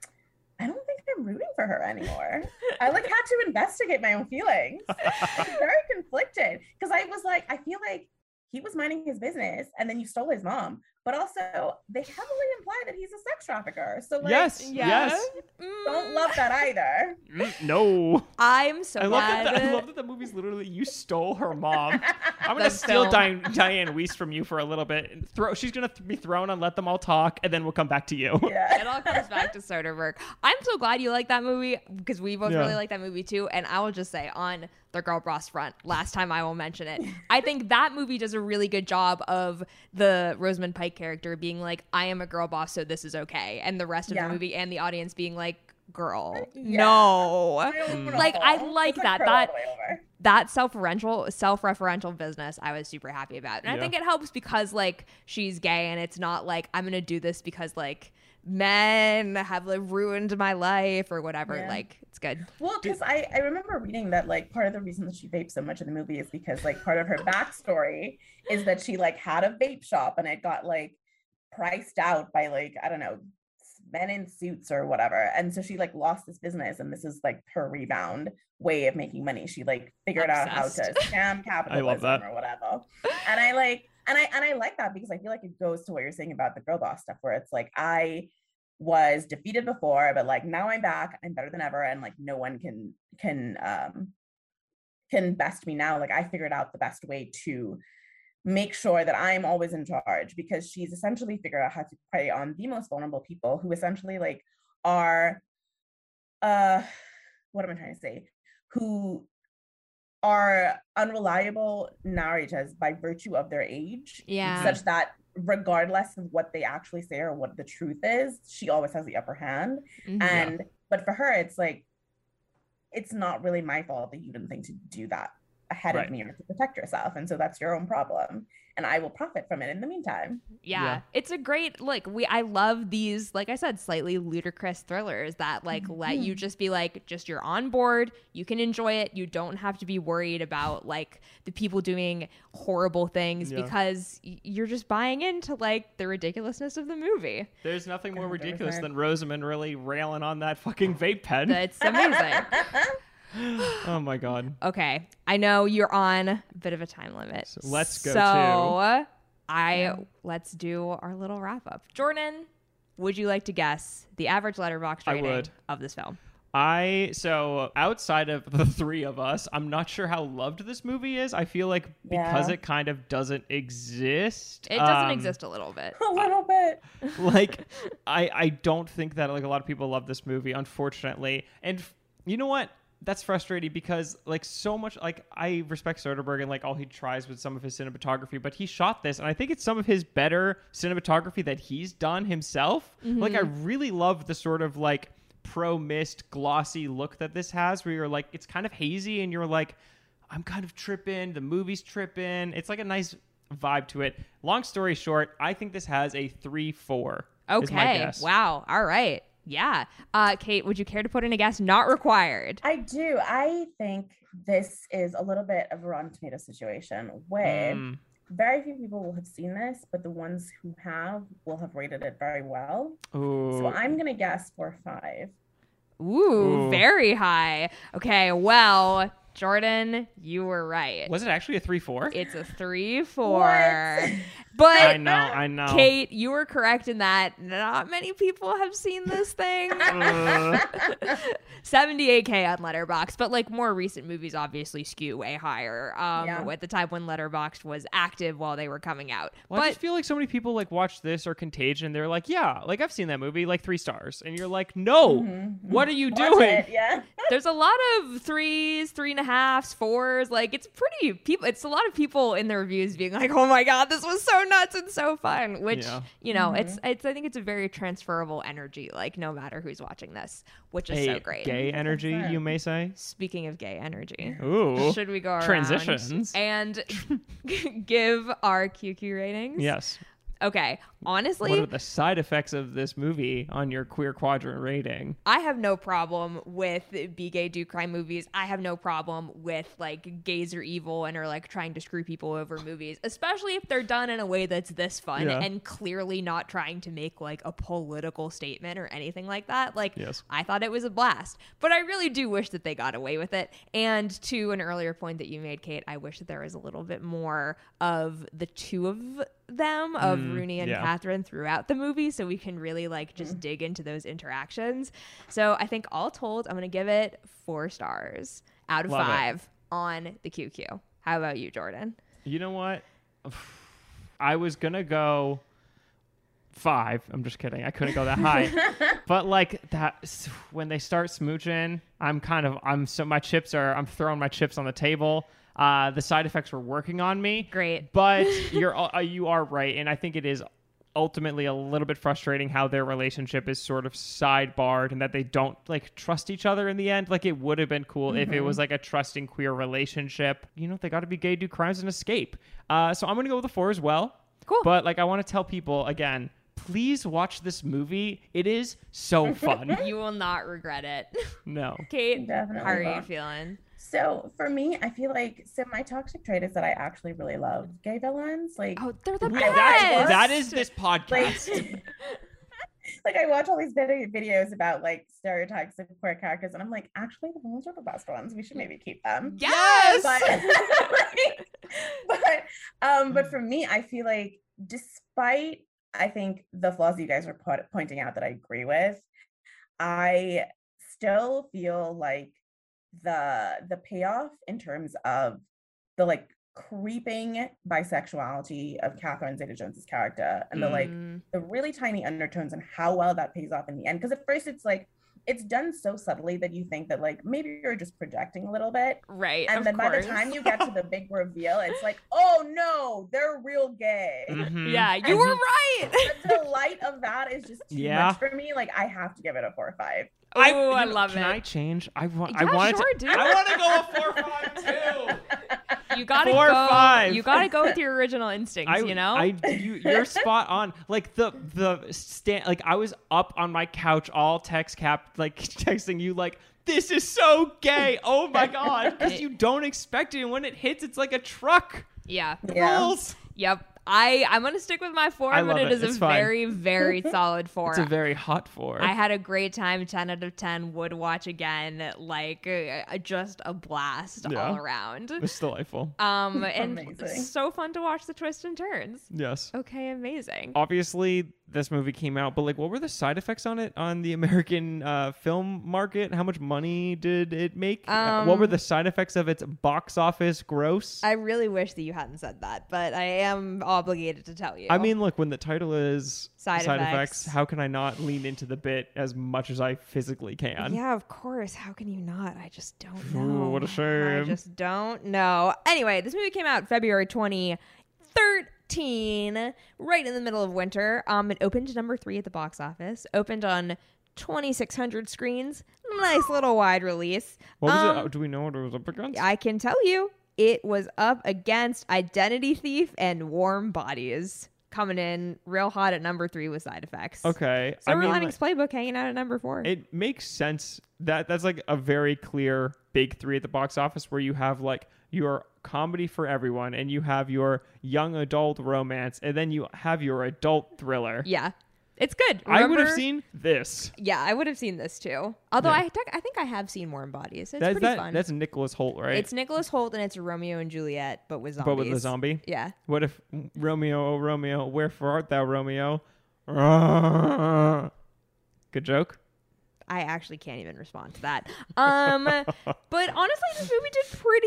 [SPEAKER 3] I don't think I'm rooting for her anymore. I like had to investigate my own feelings. I was very conflicted because I was like, I feel like he was minding his business and then you stole his mom, but also they heavily imply that he's a sex trafficker. So like,
[SPEAKER 2] Yes.
[SPEAKER 1] Yeah.
[SPEAKER 2] Yes.
[SPEAKER 3] don't love that either.
[SPEAKER 2] Mm, no.
[SPEAKER 1] I'm so
[SPEAKER 2] I love
[SPEAKER 1] glad.
[SPEAKER 2] that. The, I love that the movie's literally you stole her mom. I'm gonna
[SPEAKER 1] The
[SPEAKER 2] steal
[SPEAKER 1] film.
[SPEAKER 2] Diane, Diane Weiss from you for a little bit. And throw. She's gonna th- be thrown and let them all talk, and then we'll come back to you.
[SPEAKER 3] Yeah.
[SPEAKER 1] It all comes back to Soderbergh. I'm so glad you like that movie because we both
[SPEAKER 2] Yeah.
[SPEAKER 1] really like that movie too. And I will just say on the girl boss front, last time I will mention it, I think that movie does a really good job of the Rosamund Pike character being like, I am a girl boss, so this is okay. And the rest of
[SPEAKER 3] Yeah.
[SPEAKER 1] the movie and the audience being like, girl,
[SPEAKER 3] Yeah.
[SPEAKER 1] no.
[SPEAKER 3] I don't know.
[SPEAKER 1] Like, I like
[SPEAKER 3] It's
[SPEAKER 1] that.
[SPEAKER 3] curl all
[SPEAKER 1] That-
[SPEAKER 3] the way over.
[SPEAKER 1] That self-referential self-referential business I was super happy about. And I
[SPEAKER 2] Yeah.
[SPEAKER 1] think it helps because like she's gay and it's not like I'm gonna do this because like men have like ruined my life or whatever.
[SPEAKER 3] Yeah.
[SPEAKER 1] Like it's good.
[SPEAKER 3] Well, because I, I remember reading that like part of the reason that she vapes so much in the movie is because like part of her backstory is that she like had a vape shop and it got like priced out by like I don't know men in suits or whatever, and so she like lost this business and this is like her rebound way of making money. She like figured out how to
[SPEAKER 1] Obsessed.
[SPEAKER 3] scam capitalism
[SPEAKER 2] that.
[SPEAKER 3] or whatever, and I like and I and I like that because I feel like it goes to what you're saying about the girl boss stuff where it's like I was defeated before, but like now I'm back, I'm better than ever, and like no one can can um can best me now. Like I figured out the best way to make sure that I'm always in charge because she's essentially figured out how to prey on the most vulnerable people who essentially like are uh what am I trying to say? Who are unreliable narrators by virtue of their age.
[SPEAKER 1] Yeah.
[SPEAKER 3] Such that regardless of what they actually say or what the truth is, she always has the upper hand.
[SPEAKER 1] Mhm.
[SPEAKER 3] And but for her, it's like it's not really my fault that you didn't think to do that ahead
[SPEAKER 2] Right.
[SPEAKER 3] of me or to protect yourself. And so that's your own problem. And I will profit from it in the meantime.
[SPEAKER 1] Yeah.
[SPEAKER 2] Yeah.
[SPEAKER 1] It's a great like we I love these, like I said, slightly ludicrous thrillers that like let you just be like, just you're on board, you can enjoy it, you don't have to be worried about like the people doing horrible things
[SPEAKER 2] Yeah.
[SPEAKER 1] because y- you're just buying into like the ridiculousness of the movie.
[SPEAKER 2] There's nothing more
[SPEAKER 3] one hundred
[SPEAKER 2] ridiculous
[SPEAKER 3] percent.
[SPEAKER 2] than Rosamund really railing on that fucking vape pen.
[SPEAKER 1] It's amazing.
[SPEAKER 2] Oh my god.
[SPEAKER 1] Okay, I know you're on a bit of a time limit.
[SPEAKER 2] So let's go
[SPEAKER 1] So
[SPEAKER 2] to-
[SPEAKER 1] I
[SPEAKER 3] Yeah.
[SPEAKER 1] let's do our little wrap up. Jordan, would you like to guess the average letterbox
[SPEAKER 2] I
[SPEAKER 1] rating
[SPEAKER 2] would.
[SPEAKER 1] of this film?
[SPEAKER 2] I so outside of the three of us, I'm not sure how loved this movie is. I feel like because
[SPEAKER 3] Yeah.
[SPEAKER 2] it kind of doesn't exist.
[SPEAKER 1] It doesn't
[SPEAKER 2] um,
[SPEAKER 1] exist a little bit.
[SPEAKER 3] A little bit.
[SPEAKER 2] Like I I don't think that like a lot of people love this movie, unfortunately. And f- you know what? That's frustrating because like so much like I respect Soderbergh and like all he tries with some of his cinematography, but he shot this and I think it's some of his better cinematography that he's done himself. Like I really love the sort of like pro mist glossy look that this has where you're like it's kind of hazy and you're like I'm kind of tripping, the movie's tripping. It's like a nice vibe to it. Long story short, I think this has a three four is my
[SPEAKER 1] Okay.
[SPEAKER 2] guess.
[SPEAKER 1] Wow. All right. Yeah. Uh, Kate, would you care to put in a guess? Not required.
[SPEAKER 3] I do. I think this is a little bit of a Rotten Tomato situation where
[SPEAKER 2] Mm.
[SPEAKER 3] very few people will have seen this, but the ones who have will have rated it very well.
[SPEAKER 2] Ooh.
[SPEAKER 3] So I'm gonna guess four five.
[SPEAKER 1] Ooh,
[SPEAKER 2] Ooh.
[SPEAKER 1] very high. Okay. Well, Jordan, you were right.
[SPEAKER 2] Was it actually a three four?
[SPEAKER 1] It's a three four.
[SPEAKER 3] What?
[SPEAKER 1] But
[SPEAKER 2] I know, I know.
[SPEAKER 1] Kate, you were correct in that not many people have seen this thing.
[SPEAKER 2] Uh,
[SPEAKER 1] seventy-eight K on Letterboxd, but like more recent movies obviously skew way higher. Um,
[SPEAKER 3] Yeah.
[SPEAKER 1] at the time when Letterboxd was active while they were coming out.
[SPEAKER 2] well, I
[SPEAKER 1] but
[SPEAKER 2] just feel like so many people like watch this or Contagion. They're like, yeah, like I've seen that movie, like three stars, and you're like, no, what are you
[SPEAKER 3] Watch
[SPEAKER 2] doing?
[SPEAKER 3] it, yeah.
[SPEAKER 1] there's a lot of threes, three and a halves, fours. Like it's pretty people. It's a lot of people in the reviews being like, "Oh my god, this was so nuts and so fun." Which
[SPEAKER 2] Yeah.
[SPEAKER 1] you know, it's it's. I think it's a very transferable energy. Like no matter who's watching this, which is
[SPEAKER 2] A
[SPEAKER 1] so great.
[SPEAKER 2] gay energy, you may say.
[SPEAKER 1] Speaking of gay energy,
[SPEAKER 2] Ooh.
[SPEAKER 1] should we go around
[SPEAKER 2] Transitions.
[SPEAKER 1] and give our Q Q ratings?
[SPEAKER 2] Yes.
[SPEAKER 1] Okay. Honestly,
[SPEAKER 2] What are the side effects of this movie on your queer quadrant rating?
[SPEAKER 1] I have no problem with be gay, do crime movies. I have no problem with like gays are evil and are like trying to screw people over movies, especially if they're done in a way that's this fun
[SPEAKER 2] Yeah.
[SPEAKER 1] and clearly not trying to make like a political statement or anything like that. Like,
[SPEAKER 2] Yes.
[SPEAKER 1] I thought it was a blast, but I really do wish that they got away with it. And to an earlier point that you made, Kate, I wish that there was a little bit more of the two of them, of
[SPEAKER 2] Mm,
[SPEAKER 1] Rooney and
[SPEAKER 2] yeah.
[SPEAKER 1] Catherine throughout the movie, so we can really like just dig into those interactions. So I think all told, I'm gonna give it four stars out of
[SPEAKER 2] Love it.
[SPEAKER 1] five on the Q Q. How about you, Jordan?
[SPEAKER 2] You know what? I was gonna go five. I'm just kidding. I couldn't go that high. But like that, when they start smooching, I'm kind of, I'm so my chips are, I'm throwing my chips on the table. Uh, the side effects were working on me.
[SPEAKER 1] Great.
[SPEAKER 2] But you're, uh, you are right, and I think it is ultimately a little bit frustrating how their relationship is sort of sidebarred and that they don't like trust each other in the end. Like it would have been cool if it was like a trusting queer relationship. You know, they got to be gay, do crimes, and escape. Uh, so I'm gonna go with a four as well.
[SPEAKER 1] Cool.
[SPEAKER 2] But like I want to tell people again, please watch this movie. It is so fun.
[SPEAKER 1] You will not regret it.
[SPEAKER 2] No.
[SPEAKER 1] Kate,
[SPEAKER 3] Definitely
[SPEAKER 1] how are you
[SPEAKER 3] won't.
[SPEAKER 1] feeling?
[SPEAKER 3] So for me, I feel like so my toxic trait is that I actually really love gay villains. Like,
[SPEAKER 1] Oh, they're the
[SPEAKER 2] We-
[SPEAKER 1] best.
[SPEAKER 2] that's, that is this
[SPEAKER 3] like,
[SPEAKER 2] podcast.
[SPEAKER 3] like I watch all these video videos about like stereotypes of queer characters, and I'm like, actually, the villains are the best ones. We should maybe keep them.
[SPEAKER 1] Yes.
[SPEAKER 3] But, but um, but for me, I feel like despite I think the flaws you guys are po- pointing out that I agree with, I still feel like the the payoff in terms of the like creeping bisexuality of Catherine Zeta-Jones's character and the like
[SPEAKER 1] Mm,
[SPEAKER 3] the really tiny undertones and how well that pays off in the end. Because at first it's like it's done so subtly that you think that like maybe you're just projecting a little bit.
[SPEAKER 1] right.
[SPEAKER 3] And
[SPEAKER 1] of
[SPEAKER 3] then by
[SPEAKER 1] course.
[SPEAKER 3] the time you get to the big reveal, it's like, oh no, they're real gay.
[SPEAKER 2] Mhm.
[SPEAKER 1] Yeah, you were right.
[SPEAKER 3] The delight of that is just too
[SPEAKER 2] Yeah.
[SPEAKER 3] much for me. Like I have to give it a four or five.
[SPEAKER 1] Oh, I,
[SPEAKER 2] you know,
[SPEAKER 1] love
[SPEAKER 2] can
[SPEAKER 1] it.
[SPEAKER 2] I change? I want. I
[SPEAKER 1] Yeah,
[SPEAKER 2] wanted
[SPEAKER 1] sure,
[SPEAKER 2] to.
[SPEAKER 1] dude.
[SPEAKER 2] I want to go a four five too.
[SPEAKER 1] You gotta
[SPEAKER 2] Four or
[SPEAKER 1] go.
[SPEAKER 2] five.
[SPEAKER 1] You gotta go with your original instincts.
[SPEAKER 2] I,
[SPEAKER 1] you know.
[SPEAKER 2] I, you, you're spot on. Like the the stand. Like I was up on my couch, all text cap, like texting you, like this is so gay. Oh my god, because you don't expect it, and when it hits, it's like a truck.
[SPEAKER 1] yeah.
[SPEAKER 3] Yeah.
[SPEAKER 2] Rules.
[SPEAKER 1] Yep. I I'm gonna stick with my four,
[SPEAKER 2] I
[SPEAKER 1] but
[SPEAKER 2] love
[SPEAKER 1] it
[SPEAKER 2] it.
[SPEAKER 1] is
[SPEAKER 2] It's
[SPEAKER 1] a
[SPEAKER 2] fine.
[SPEAKER 1] very very solid four.
[SPEAKER 2] It's a very hot four.
[SPEAKER 1] I had a great time. ten out of ten. Would watch again. Like uh, just a blast
[SPEAKER 2] Yeah.
[SPEAKER 1] all around.
[SPEAKER 2] It's delightful.
[SPEAKER 1] Um and
[SPEAKER 3] Amazing.
[SPEAKER 1] so fun to watch the twists and turns.
[SPEAKER 2] Yes.
[SPEAKER 1] Okay, amazing.
[SPEAKER 2] Obviously, this movie came out, but like, what were the side effects on it on the American uh, film market? How much money did it make? Uh, what were
[SPEAKER 1] Um,
[SPEAKER 2] the side effects of its box office gross?
[SPEAKER 1] I really wish that you hadn't said that, but I am obligated to tell you.
[SPEAKER 2] I mean, look, when the title is
[SPEAKER 1] Side effects.
[SPEAKER 2] how can I not lean into the bit as much as I physically can?
[SPEAKER 1] yeah, of course. How can you not? I just don't
[SPEAKER 2] Ooh,
[SPEAKER 1] know.
[SPEAKER 2] what a shame.
[SPEAKER 1] I just don't know. Anyway, this movie came out February twenty thirteen, right in the middle of winter. Um, it opened number three at the box office. Opened on twenty-six hundred screens. Nice little wide release.
[SPEAKER 2] What was
[SPEAKER 1] Um,
[SPEAKER 2] it? Do we know what it was up against?
[SPEAKER 1] I can tell you, it was up against Identity Thief and Warm Bodies. coming in real hot at number three with Side Effects.
[SPEAKER 2] Okay.
[SPEAKER 1] Silver
[SPEAKER 2] I mean,
[SPEAKER 1] Linings Playbook hanging out at number four.
[SPEAKER 2] It makes sense that that's like a very clear big three at the box office where you have like your comedy for everyone and you have your young adult romance and then you have your adult thriller.
[SPEAKER 1] Yeah. It's good.
[SPEAKER 2] I would have
[SPEAKER 1] Remember-
[SPEAKER 2] seen this.
[SPEAKER 1] Yeah, I would have seen this too. Although
[SPEAKER 2] Yeah.
[SPEAKER 1] I, tec- I think I have seen Warm Bodies. It's
[SPEAKER 2] That-
[SPEAKER 1] pretty
[SPEAKER 2] that-
[SPEAKER 1] fun.
[SPEAKER 2] That's Nicholas Holt, right?
[SPEAKER 1] It's Nicholas Holt and it's Romeo and Juliet, but with zombies.
[SPEAKER 2] but with the zombie.
[SPEAKER 1] Yeah.
[SPEAKER 2] What if Romeo, oh Romeo, wherefore art thou, Romeo? Good joke.
[SPEAKER 1] I actually can't even respond to that. Um, but honestly, this movie did pretty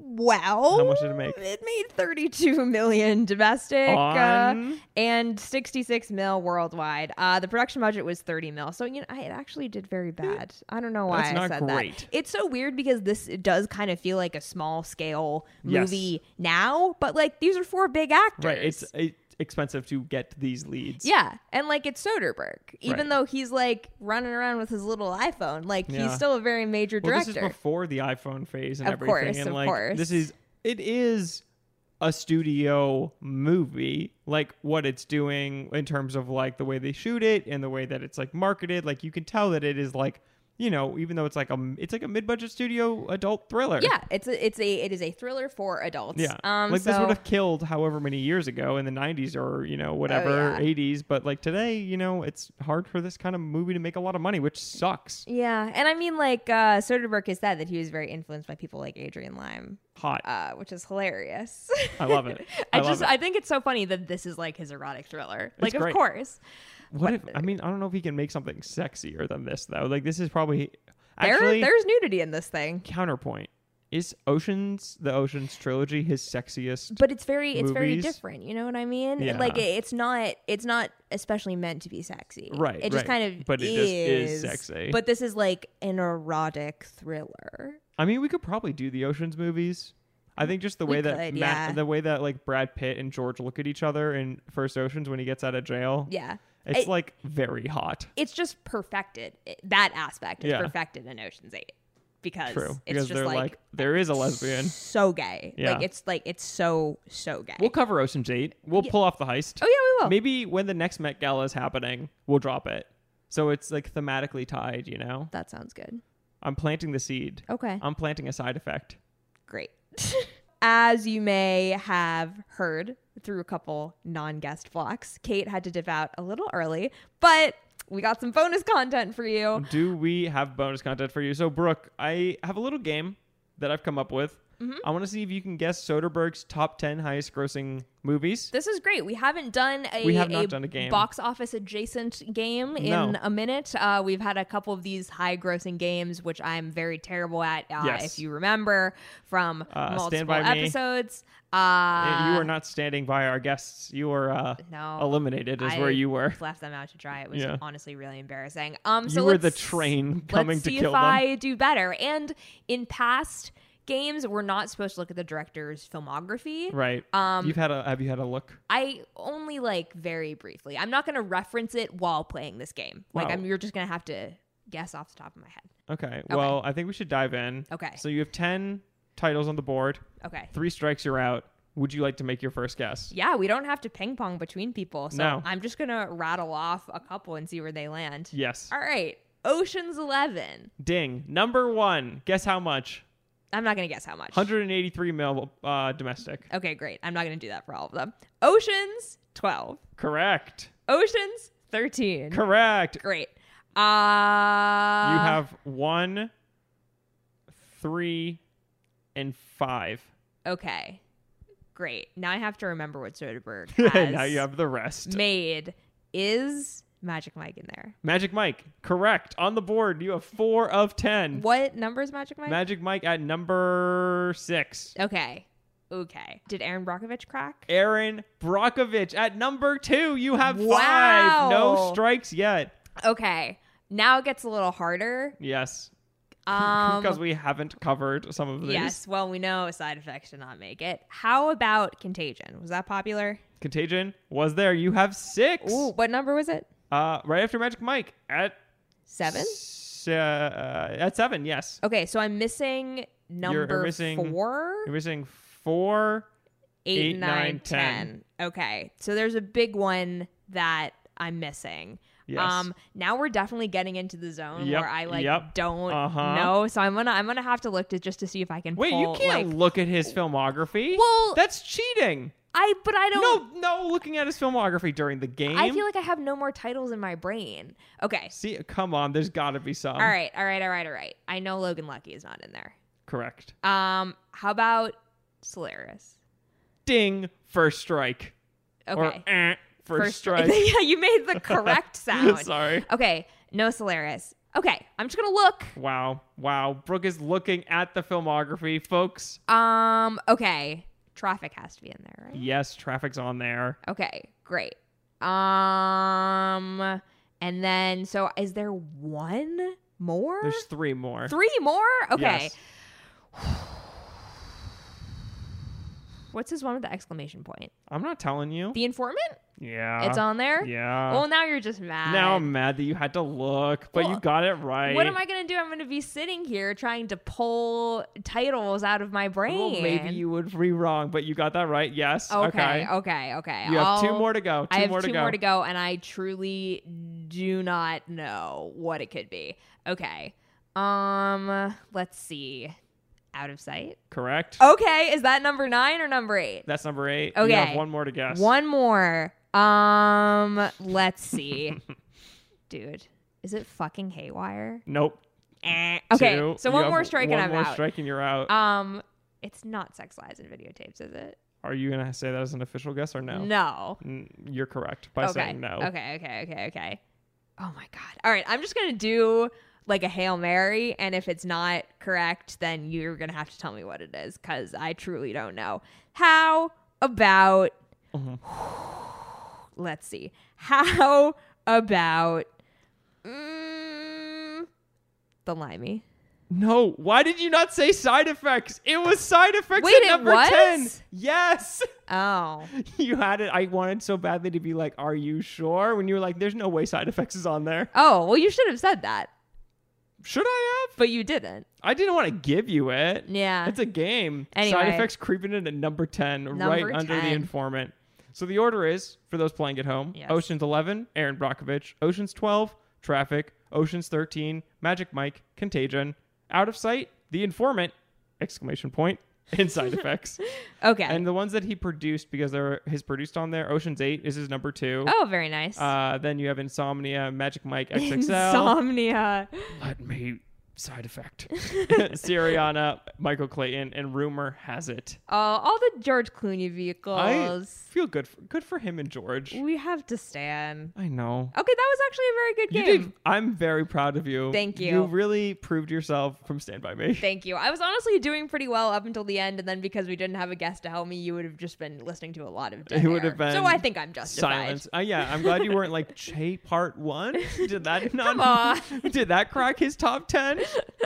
[SPEAKER 1] well.
[SPEAKER 2] How much did it make?
[SPEAKER 1] It made thirty-two million domestic uh,
[SPEAKER 2] On
[SPEAKER 1] and sixty-six mil worldwide. Uh, the production budget was thirty mil, so you know it actually did very bad. I don't know why
[SPEAKER 2] That's
[SPEAKER 1] I
[SPEAKER 2] not
[SPEAKER 1] said
[SPEAKER 2] great.
[SPEAKER 1] that. It's so weird because this does kind of feel like a small scale
[SPEAKER 2] Yes.
[SPEAKER 1] movie now, but like these are four big actors.
[SPEAKER 2] right, it's it's expensive to get these leads.
[SPEAKER 1] Yeah, and like it's Soderbergh, even
[SPEAKER 2] Right.
[SPEAKER 1] though he's like running around with his little iPhone, like
[SPEAKER 2] Yeah.
[SPEAKER 1] he's still a very major
[SPEAKER 2] Well,
[SPEAKER 1] director.
[SPEAKER 2] this is before the iPhone phase and
[SPEAKER 1] Of
[SPEAKER 2] everything,
[SPEAKER 1] course,
[SPEAKER 2] and
[SPEAKER 1] of
[SPEAKER 2] like
[SPEAKER 1] course.
[SPEAKER 2] this is it is a studio movie, like what it's doing in terms of like the way they shoot it and the way that it's like marketed. Like you can tell that it is like, you know, even though it's like a it's like a mid-budget studio adult thriller.
[SPEAKER 1] Yeah, it's a, it's a it is a thriller for adults.
[SPEAKER 2] Yeah.
[SPEAKER 1] um,
[SPEAKER 2] like
[SPEAKER 1] so,
[SPEAKER 2] this would have killed however many years ago in the nineties or, you know, whatever,
[SPEAKER 1] Oh, yeah.
[SPEAKER 2] eighties. But like today, you know, it's hard for this kind of movie to make a lot of money, which sucks.
[SPEAKER 1] Yeah, and I mean, like uh, Soderbergh has said that he was very influenced by people like Adrian Lyne,
[SPEAKER 2] Hot.
[SPEAKER 1] uh, which is hilarious.
[SPEAKER 2] I love it.
[SPEAKER 1] I,
[SPEAKER 2] I love
[SPEAKER 1] just
[SPEAKER 2] it.
[SPEAKER 1] I think it's so funny that this is like his erotic thriller. Like, of
[SPEAKER 2] great.
[SPEAKER 1] course,
[SPEAKER 2] What if, I mean, I don't know if he can make something sexier than this, though. Like, this is probably.
[SPEAKER 1] there
[SPEAKER 2] Actually,
[SPEAKER 1] there's nudity in this thing,
[SPEAKER 2] counterpoint. Is Oceans, the Oceans trilogy, his sexiest?
[SPEAKER 1] but it's very it's very
[SPEAKER 2] Movies?
[SPEAKER 1] different. You know what I mean?
[SPEAKER 2] Yeah.
[SPEAKER 1] Like it, it's not it's not especially meant to be sexy.
[SPEAKER 2] Right,
[SPEAKER 1] It just
[SPEAKER 2] right.
[SPEAKER 1] kind of
[SPEAKER 2] But it just is sexy.
[SPEAKER 1] But this is like an erotic thriller.
[SPEAKER 2] I mean, we could probably do the Oceans movies. I think just the
[SPEAKER 1] We
[SPEAKER 2] way that
[SPEAKER 1] could,
[SPEAKER 2] Matt,
[SPEAKER 1] yeah.
[SPEAKER 2] the way that like Brad Pitt and George look at each other in First Oceans when he gets out of jail,
[SPEAKER 1] Yeah.
[SPEAKER 2] it's
[SPEAKER 1] I-
[SPEAKER 2] like very hot.
[SPEAKER 1] It's just perfected. It- that aspect is
[SPEAKER 2] Yeah.
[SPEAKER 1] perfected in Ocean's Eight because
[SPEAKER 2] True,
[SPEAKER 1] it's
[SPEAKER 2] because
[SPEAKER 1] just
[SPEAKER 2] they're
[SPEAKER 1] like,
[SPEAKER 2] like, there is a lesbian.
[SPEAKER 1] so gay.
[SPEAKER 2] Yeah.
[SPEAKER 1] Like it's like it's so so gay.
[SPEAKER 2] We'll cover Ocean's Eight. We'll
[SPEAKER 1] Yeah.
[SPEAKER 2] pull off the heist.
[SPEAKER 1] oh yeah, we will.
[SPEAKER 2] Maybe when the next Met Gala is happening, we'll drop it. So it's like thematically tied, you know?
[SPEAKER 1] That sounds good.
[SPEAKER 2] I'm planting the seed.
[SPEAKER 1] Okay,
[SPEAKER 2] I'm planting a side effect.
[SPEAKER 1] great. As you may have heard through a couple non-guest blocks, Kate had to dip out a little early, but we got some bonus content for you.
[SPEAKER 2] Do we have bonus content for you? So, Brooke, I have a little game that I've come up with.
[SPEAKER 1] Mm-hmm.
[SPEAKER 2] I want to see if you can guess Soderbergh's top ten highest grossing movies.
[SPEAKER 1] This is great. We haven't done a,
[SPEAKER 2] We have not done a game.
[SPEAKER 1] box office adjacent game in
[SPEAKER 2] No.
[SPEAKER 1] a minute. Uh, we've had a couple of these high grossing games, which I'm very terrible at. Uh,
[SPEAKER 2] Yes.
[SPEAKER 1] If you remember from
[SPEAKER 2] Uh,
[SPEAKER 1] multiple
[SPEAKER 2] Stand By Me.
[SPEAKER 1] episodes.
[SPEAKER 2] Uh,
[SPEAKER 1] Uh,
[SPEAKER 2] you are not standing by our guests. You were uh,
[SPEAKER 1] no,
[SPEAKER 2] eliminated, is
[SPEAKER 1] I
[SPEAKER 2] where you were.
[SPEAKER 1] left them out to dry. It was
[SPEAKER 2] Yeah.
[SPEAKER 1] honestly really embarrassing. Um, so
[SPEAKER 2] you were the
[SPEAKER 1] let's-
[SPEAKER 2] train coming
[SPEAKER 1] let's
[SPEAKER 2] to
[SPEAKER 1] see
[SPEAKER 2] kill
[SPEAKER 1] if
[SPEAKER 2] them.
[SPEAKER 1] I do better. And in past games, we're not supposed to look at the director's filmography.
[SPEAKER 2] Right.
[SPEAKER 1] Um,
[SPEAKER 2] You've had a. Have you had a look?
[SPEAKER 1] I only like very briefly. I'm not going to reference it while playing this game. Like
[SPEAKER 2] Wow.
[SPEAKER 1] I'm, you're just going to have to guess off the top of my head.
[SPEAKER 2] Okay. Well, I think we should dive in.
[SPEAKER 1] Okay.
[SPEAKER 2] So you have ten titles on the board.
[SPEAKER 1] Okay.
[SPEAKER 2] Three strikes, you're out. Would you like to make your first guess?
[SPEAKER 1] Yeah, we don't have to ping pong between people. So
[SPEAKER 2] No.
[SPEAKER 1] I'm just going to rattle off a couple and see where they land.
[SPEAKER 2] Yes.
[SPEAKER 1] All right. Ocean's eleven.
[SPEAKER 2] Ding. Number one. Guess how much?
[SPEAKER 1] I'm not going to guess how much.
[SPEAKER 2] one hundred eighty-three mil uh, domestic.
[SPEAKER 1] Okay, great. I'm not going to do that for all of them. Ocean's twelve.
[SPEAKER 2] Correct.
[SPEAKER 1] Ocean's thirteen.
[SPEAKER 2] Correct.
[SPEAKER 1] Great. Uh
[SPEAKER 2] You have one, three, and five.
[SPEAKER 1] Okay. Great. Now I have to remember what Soderbergh has
[SPEAKER 2] Now you have the rest.
[SPEAKER 1] made. Is Magic Mike in there?
[SPEAKER 2] Magic Mike. Correct. On the board, you have four of ten.
[SPEAKER 1] What number is Magic Mike?
[SPEAKER 2] Magic Mike at number six.
[SPEAKER 1] okay. Okay. Did Aaron Brockovich crack?
[SPEAKER 2] Aaron Brockovich at number two. You have
[SPEAKER 1] Wow.
[SPEAKER 2] five. No strikes yet.
[SPEAKER 1] Okay. Now it gets a little harder.
[SPEAKER 2] Yes.
[SPEAKER 1] Um
[SPEAKER 2] because we haven't covered some of these.
[SPEAKER 1] Yes, well, we know side effects did not make it. How about Contagion? Was that popular?
[SPEAKER 2] Contagion was there. You have six.
[SPEAKER 1] Ooh, what number was it?
[SPEAKER 2] Uh, right after Magic Mike at
[SPEAKER 1] Seven?
[SPEAKER 2] s- uh, at seven, yes.
[SPEAKER 1] Okay, so I'm missing number
[SPEAKER 2] missing-
[SPEAKER 1] four.
[SPEAKER 2] You're missing four
[SPEAKER 1] eight,
[SPEAKER 2] Eight,
[SPEAKER 1] nine,
[SPEAKER 2] nine,
[SPEAKER 1] ten.
[SPEAKER 2] ten.
[SPEAKER 1] Okay. So there's a big one that I'm missing.
[SPEAKER 2] Yes.
[SPEAKER 1] Um, now we're definitely getting into the zone
[SPEAKER 2] Yep,
[SPEAKER 1] where I like
[SPEAKER 2] yep.
[SPEAKER 1] don't
[SPEAKER 2] Uh-huh.
[SPEAKER 1] know. So I'm gonna I'm gonna have to look to just to see if I can
[SPEAKER 2] Wait,
[SPEAKER 1] pull,
[SPEAKER 2] you can't
[SPEAKER 1] like,
[SPEAKER 2] look at his filmography.
[SPEAKER 1] Well-
[SPEAKER 2] that's cheating.
[SPEAKER 1] I but I don't
[SPEAKER 2] No, no, looking at his filmography during the game.
[SPEAKER 1] I feel like I have no more titles in my brain. Okay.
[SPEAKER 2] See, come on, there's got to be some.
[SPEAKER 1] All right, all right, all right, all right. I know Logan Lucky is not in there.
[SPEAKER 2] Correct.
[SPEAKER 1] Um, how about Solaris?
[SPEAKER 2] Ding, first strike.
[SPEAKER 1] Okay.
[SPEAKER 2] Or eh, first, strike.
[SPEAKER 1] Yeah, you made the correct sound.
[SPEAKER 2] Sorry.
[SPEAKER 1] Okay, no Solaris. Okay, I'm just gonna look.
[SPEAKER 2] Wow, wow. Brooke is looking at the filmography, folks.
[SPEAKER 1] Um, okay. Traffic has to be in there, right?
[SPEAKER 2] Yes, traffic's on there.
[SPEAKER 1] Okay, great. Um, and then so is there one more?
[SPEAKER 2] There's three more.
[SPEAKER 1] Three more? Okay.
[SPEAKER 2] Yes.
[SPEAKER 1] What's his one with the exclamation point?
[SPEAKER 2] I'm not telling you.
[SPEAKER 1] The Informant?
[SPEAKER 2] Yeah.
[SPEAKER 1] It's on there?
[SPEAKER 2] Yeah.
[SPEAKER 1] Well, now you're just mad.
[SPEAKER 2] Now I'm mad that you had to look, but
[SPEAKER 1] Well,
[SPEAKER 2] you got it right.
[SPEAKER 1] What am I going to do? I'm going to be sitting here trying to pull titles out of my brain.
[SPEAKER 2] Well, maybe you would be wrong, but you got that right. Yes.
[SPEAKER 1] Okay, okay, okay.
[SPEAKER 2] You have 2
[SPEAKER 1] I'll-
[SPEAKER 2] more to go. Two
[SPEAKER 1] I have
[SPEAKER 2] more
[SPEAKER 1] two
[SPEAKER 2] to go.
[SPEAKER 1] more to go, and I truly do not know what it could be. Okay. Um, let's see. Out of Sight.
[SPEAKER 2] Correct.
[SPEAKER 1] Okay, is that number nine or number eight?
[SPEAKER 2] That's number eight.
[SPEAKER 1] Okay.
[SPEAKER 2] You have one more to guess.
[SPEAKER 1] One more. Um, let's see. Dude, is it fucking Haywire?
[SPEAKER 2] Nope.
[SPEAKER 1] Eh. Okay,
[SPEAKER 2] Two.
[SPEAKER 1] so
[SPEAKER 2] You
[SPEAKER 1] one
[SPEAKER 2] have
[SPEAKER 1] more strike
[SPEAKER 2] one
[SPEAKER 1] and I'm
[SPEAKER 2] more
[SPEAKER 1] out.
[SPEAKER 2] strike and you're out.
[SPEAKER 1] Um, it's not Sex, Lies, and Videotapes, is it?
[SPEAKER 2] Are you gonna say that as an official guess or no?
[SPEAKER 1] No.
[SPEAKER 2] N- You're correct by
[SPEAKER 1] Okay.
[SPEAKER 2] saying no.
[SPEAKER 1] Okay, okay, okay, okay. Oh my god. All right, I'm just gonna do like a Hail Mary, and if it's not correct, then you're gonna have to tell me what it is, because I truly don't know. How about
[SPEAKER 2] Mhm.
[SPEAKER 1] let's see. How about mm, the Limey?
[SPEAKER 2] No. Why did you not say Side Effects? It was Side Effects
[SPEAKER 1] Wait,
[SPEAKER 2] at
[SPEAKER 1] it
[SPEAKER 2] number
[SPEAKER 1] was?
[SPEAKER 2] ten. Yes.
[SPEAKER 1] Oh.
[SPEAKER 2] You had it. I wanted so badly to be like, "Are you sure?" When you were like, "There's no way Side Effects is on there."
[SPEAKER 1] Oh, well, you should have said that,
[SPEAKER 2] Should I have?
[SPEAKER 1] but you didn't.
[SPEAKER 2] I didn't want to give you it.
[SPEAKER 1] Yeah.
[SPEAKER 2] It's a game.
[SPEAKER 1] Anyway.
[SPEAKER 2] Side Effects creeping in at number ten, right
[SPEAKER 1] Number
[SPEAKER 2] under the
[SPEAKER 1] ten.
[SPEAKER 2] Informant. So the order is, for those playing at home,
[SPEAKER 1] Yes.
[SPEAKER 2] Ocean's eleven, Aaron Brockovich. Ocean's twelve, Traffic. Ocean's thirteen, Magic Mike, Contagion. Out of Sight, The Informant, exclamation point, and Side Effects.
[SPEAKER 1] Okay.
[SPEAKER 2] And the ones that he produced, because they're his produced on there, Ocean's eight is his number two.
[SPEAKER 1] oh, very nice.
[SPEAKER 2] Uh, then you have Insomnia, Magic Mike, X X L.
[SPEAKER 1] Insomnia.
[SPEAKER 2] Let me Side Effect. Syriana, Michael Clayton, and Rumor Has It.
[SPEAKER 1] Oh, all the George Clooney vehicles.
[SPEAKER 2] I feel good for, good for him and George.
[SPEAKER 1] We have to stand.
[SPEAKER 2] I know.
[SPEAKER 1] Okay, that was actually a very good
[SPEAKER 2] You
[SPEAKER 1] game.
[SPEAKER 2] did. I'm very proud of you.
[SPEAKER 1] Thank you.
[SPEAKER 2] You really proved yourself from Stand By Me.
[SPEAKER 1] Thank you. I was honestly doing pretty well up until the end, and then because we didn't have a guest to help me, you would have just been listening to a lot of dead
[SPEAKER 2] It would
[SPEAKER 1] air.
[SPEAKER 2] have been
[SPEAKER 1] So I think I'm justified.
[SPEAKER 2] Silence. Uh, yeah, I'm glad you weren't like Che Part One. Did that not?
[SPEAKER 1] Come on.
[SPEAKER 2] Did that crack his top ten?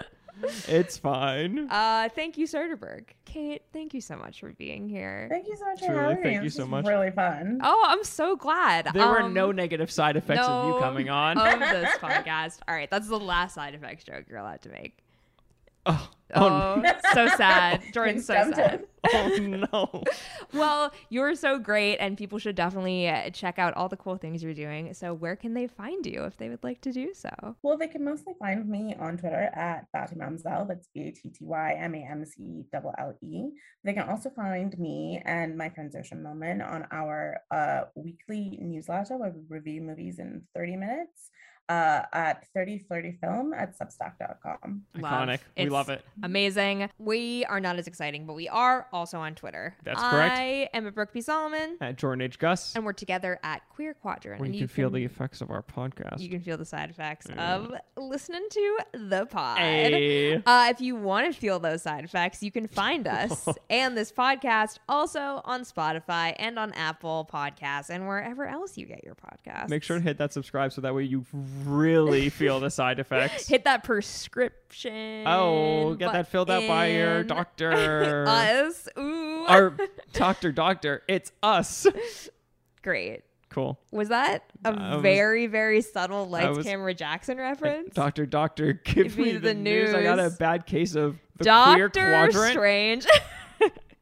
[SPEAKER 2] It's fine.
[SPEAKER 1] Uh, thank you, Soderbergh. Kate, thank you so much for being here.
[SPEAKER 3] Thank you so much
[SPEAKER 2] Truly,
[SPEAKER 3] for having me.
[SPEAKER 2] thank you
[SPEAKER 3] This
[SPEAKER 2] so
[SPEAKER 3] was
[SPEAKER 2] much.
[SPEAKER 3] Really fun.
[SPEAKER 1] Oh, I'm so glad.
[SPEAKER 2] There were
[SPEAKER 1] Um,
[SPEAKER 2] no negative side effects of you
[SPEAKER 1] no
[SPEAKER 2] coming on.
[SPEAKER 1] of this podcast. All right, that's the last side effects joke you're allowed to make.
[SPEAKER 2] oh,
[SPEAKER 1] Oh, so sad. Jordan's so
[SPEAKER 3] Jumped
[SPEAKER 1] sad.
[SPEAKER 3] in.
[SPEAKER 2] oh no.
[SPEAKER 1] Well, you're so great, and people should definitely uh, check out all the cool things you're doing. So where can they find you if they would like to do so?
[SPEAKER 3] Well, they can mostly find me on Twitter at Batty Mamzelle. That's B A T T Y M A M C L L E. They can also find me and my friend Zosha Millman on our uh, weekly newsletter where we review movies in thirty minutes uh, at thirty thirty film at substack dot com.
[SPEAKER 1] Love.
[SPEAKER 2] Iconic. We
[SPEAKER 1] It's
[SPEAKER 2] love it.
[SPEAKER 1] Amazing. We are not as exciting, but we are also on Twitter.
[SPEAKER 2] That's correct.
[SPEAKER 1] I am at Brooke P. Solomon,
[SPEAKER 2] At Jordan H. Gus,
[SPEAKER 1] and we're together at Queer Quadrant.
[SPEAKER 2] where
[SPEAKER 1] and
[SPEAKER 2] you can feel the effects of our podcast.
[SPEAKER 1] You can feel the side effects
[SPEAKER 2] Yeah.
[SPEAKER 1] of listening to the pod.
[SPEAKER 2] Hey.
[SPEAKER 1] Uh, if you want to feel those side effects, you can find us and this podcast also on Spotify and on Apple Podcasts and wherever else you get your podcasts.
[SPEAKER 2] Make sure to hit that subscribe so that way you really feel the side effects.
[SPEAKER 1] Hit that prescription.
[SPEAKER 2] Oh, get that filled out by your
[SPEAKER 1] button.
[SPEAKER 2] doctor.
[SPEAKER 1] Us. Ooh.
[SPEAKER 2] Our doctor, doctor. It's us.
[SPEAKER 1] Great.
[SPEAKER 2] Cool.
[SPEAKER 1] Was that a
[SPEAKER 2] I was-
[SPEAKER 1] very, very subtle
[SPEAKER 2] I
[SPEAKER 1] Lights
[SPEAKER 2] was-
[SPEAKER 1] Camera Jackson reference?
[SPEAKER 2] Doctor, doctor, give me the, news. I got a
[SPEAKER 1] news.
[SPEAKER 2] bad case of the queer
[SPEAKER 1] Doctor
[SPEAKER 2] quadrant.
[SPEAKER 1] Strange.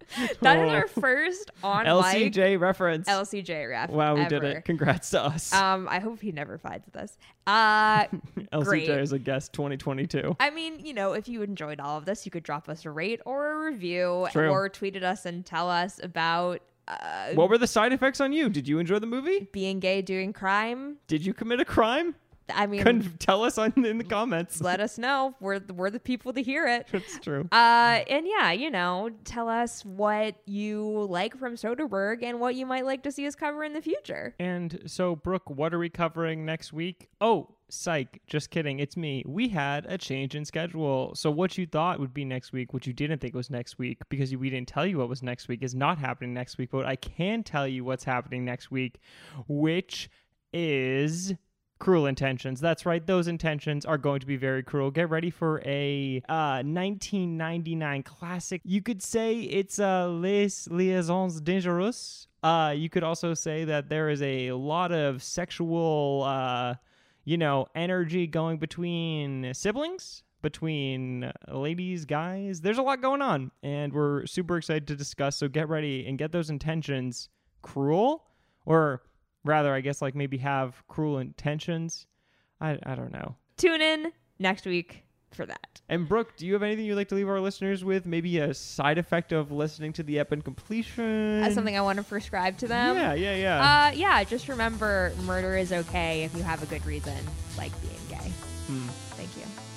[SPEAKER 1] That is our first on
[SPEAKER 2] L C J
[SPEAKER 1] mic
[SPEAKER 2] reference.
[SPEAKER 1] L C J ref.
[SPEAKER 2] Wow, we
[SPEAKER 1] ever.
[SPEAKER 2] did it. Congrats to us.
[SPEAKER 1] Um, I hope he never fights this. Uh,
[SPEAKER 2] L C J
[SPEAKER 1] great.
[SPEAKER 2] is a guest twenty twenty-two.
[SPEAKER 1] I mean, you know, if you enjoyed all of this, you could drop us a rate or a review
[SPEAKER 2] True.
[SPEAKER 1] or tweet at us and tell us about uh,
[SPEAKER 2] What were the side effects on you? Did you enjoy the movie?
[SPEAKER 1] being gay, doing crime.
[SPEAKER 2] Did you commit a crime?
[SPEAKER 1] I mean,
[SPEAKER 2] Con- tell us on in the comments.
[SPEAKER 1] let us know. We're, we're the people to hear it.
[SPEAKER 2] It's true.
[SPEAKER 1] Uh, and yeah, you know, tell us what you like from Soderbergh and what you might like to see us cover in the future.
[SPEAKER 2] And so, Brooke, what are we covering next week? Oh, psych. Just kidding. It's me. We had a change in schedule. So what you thought would be next week, what you didn't think was next week, because we didn't tell you what was next week, is not happening next week. But I can tell you what's happening next week, which is Cruel Intentions. That's right. Those intentions are going to be very cruel. Get ready for a uh, nineteen ninety-nine classic. You could say it's uh, Les Liaisons Dangereuses. Uh, you could also say that there is a lot of sexual, uh, you know, energy going between siblings, between ladies, guys. There's a lot going on, and we're super excited to discuss. So get ready and get those intentions cruel, or rather, I guess, like maybe have cruel intentions. I I don't know.
[SPEAKER 1] Tune in next week for that.
[SPEAKER 2] And Brooke, do you have anything you'd like to leave our listeners with? Maybe a side effect of listening to the Ep in completion?
[SPEAKER 1] That's something I want to prescribe to them.
[SPEAKER 2] Yeah, yeah, yeah.
[SPEAKER 1] Uh, yeah, just remember, murder is okay if you have a good reason, like being gay.
[SPEAKER 2] Hmm.
[SPEAKER 1] Thank you.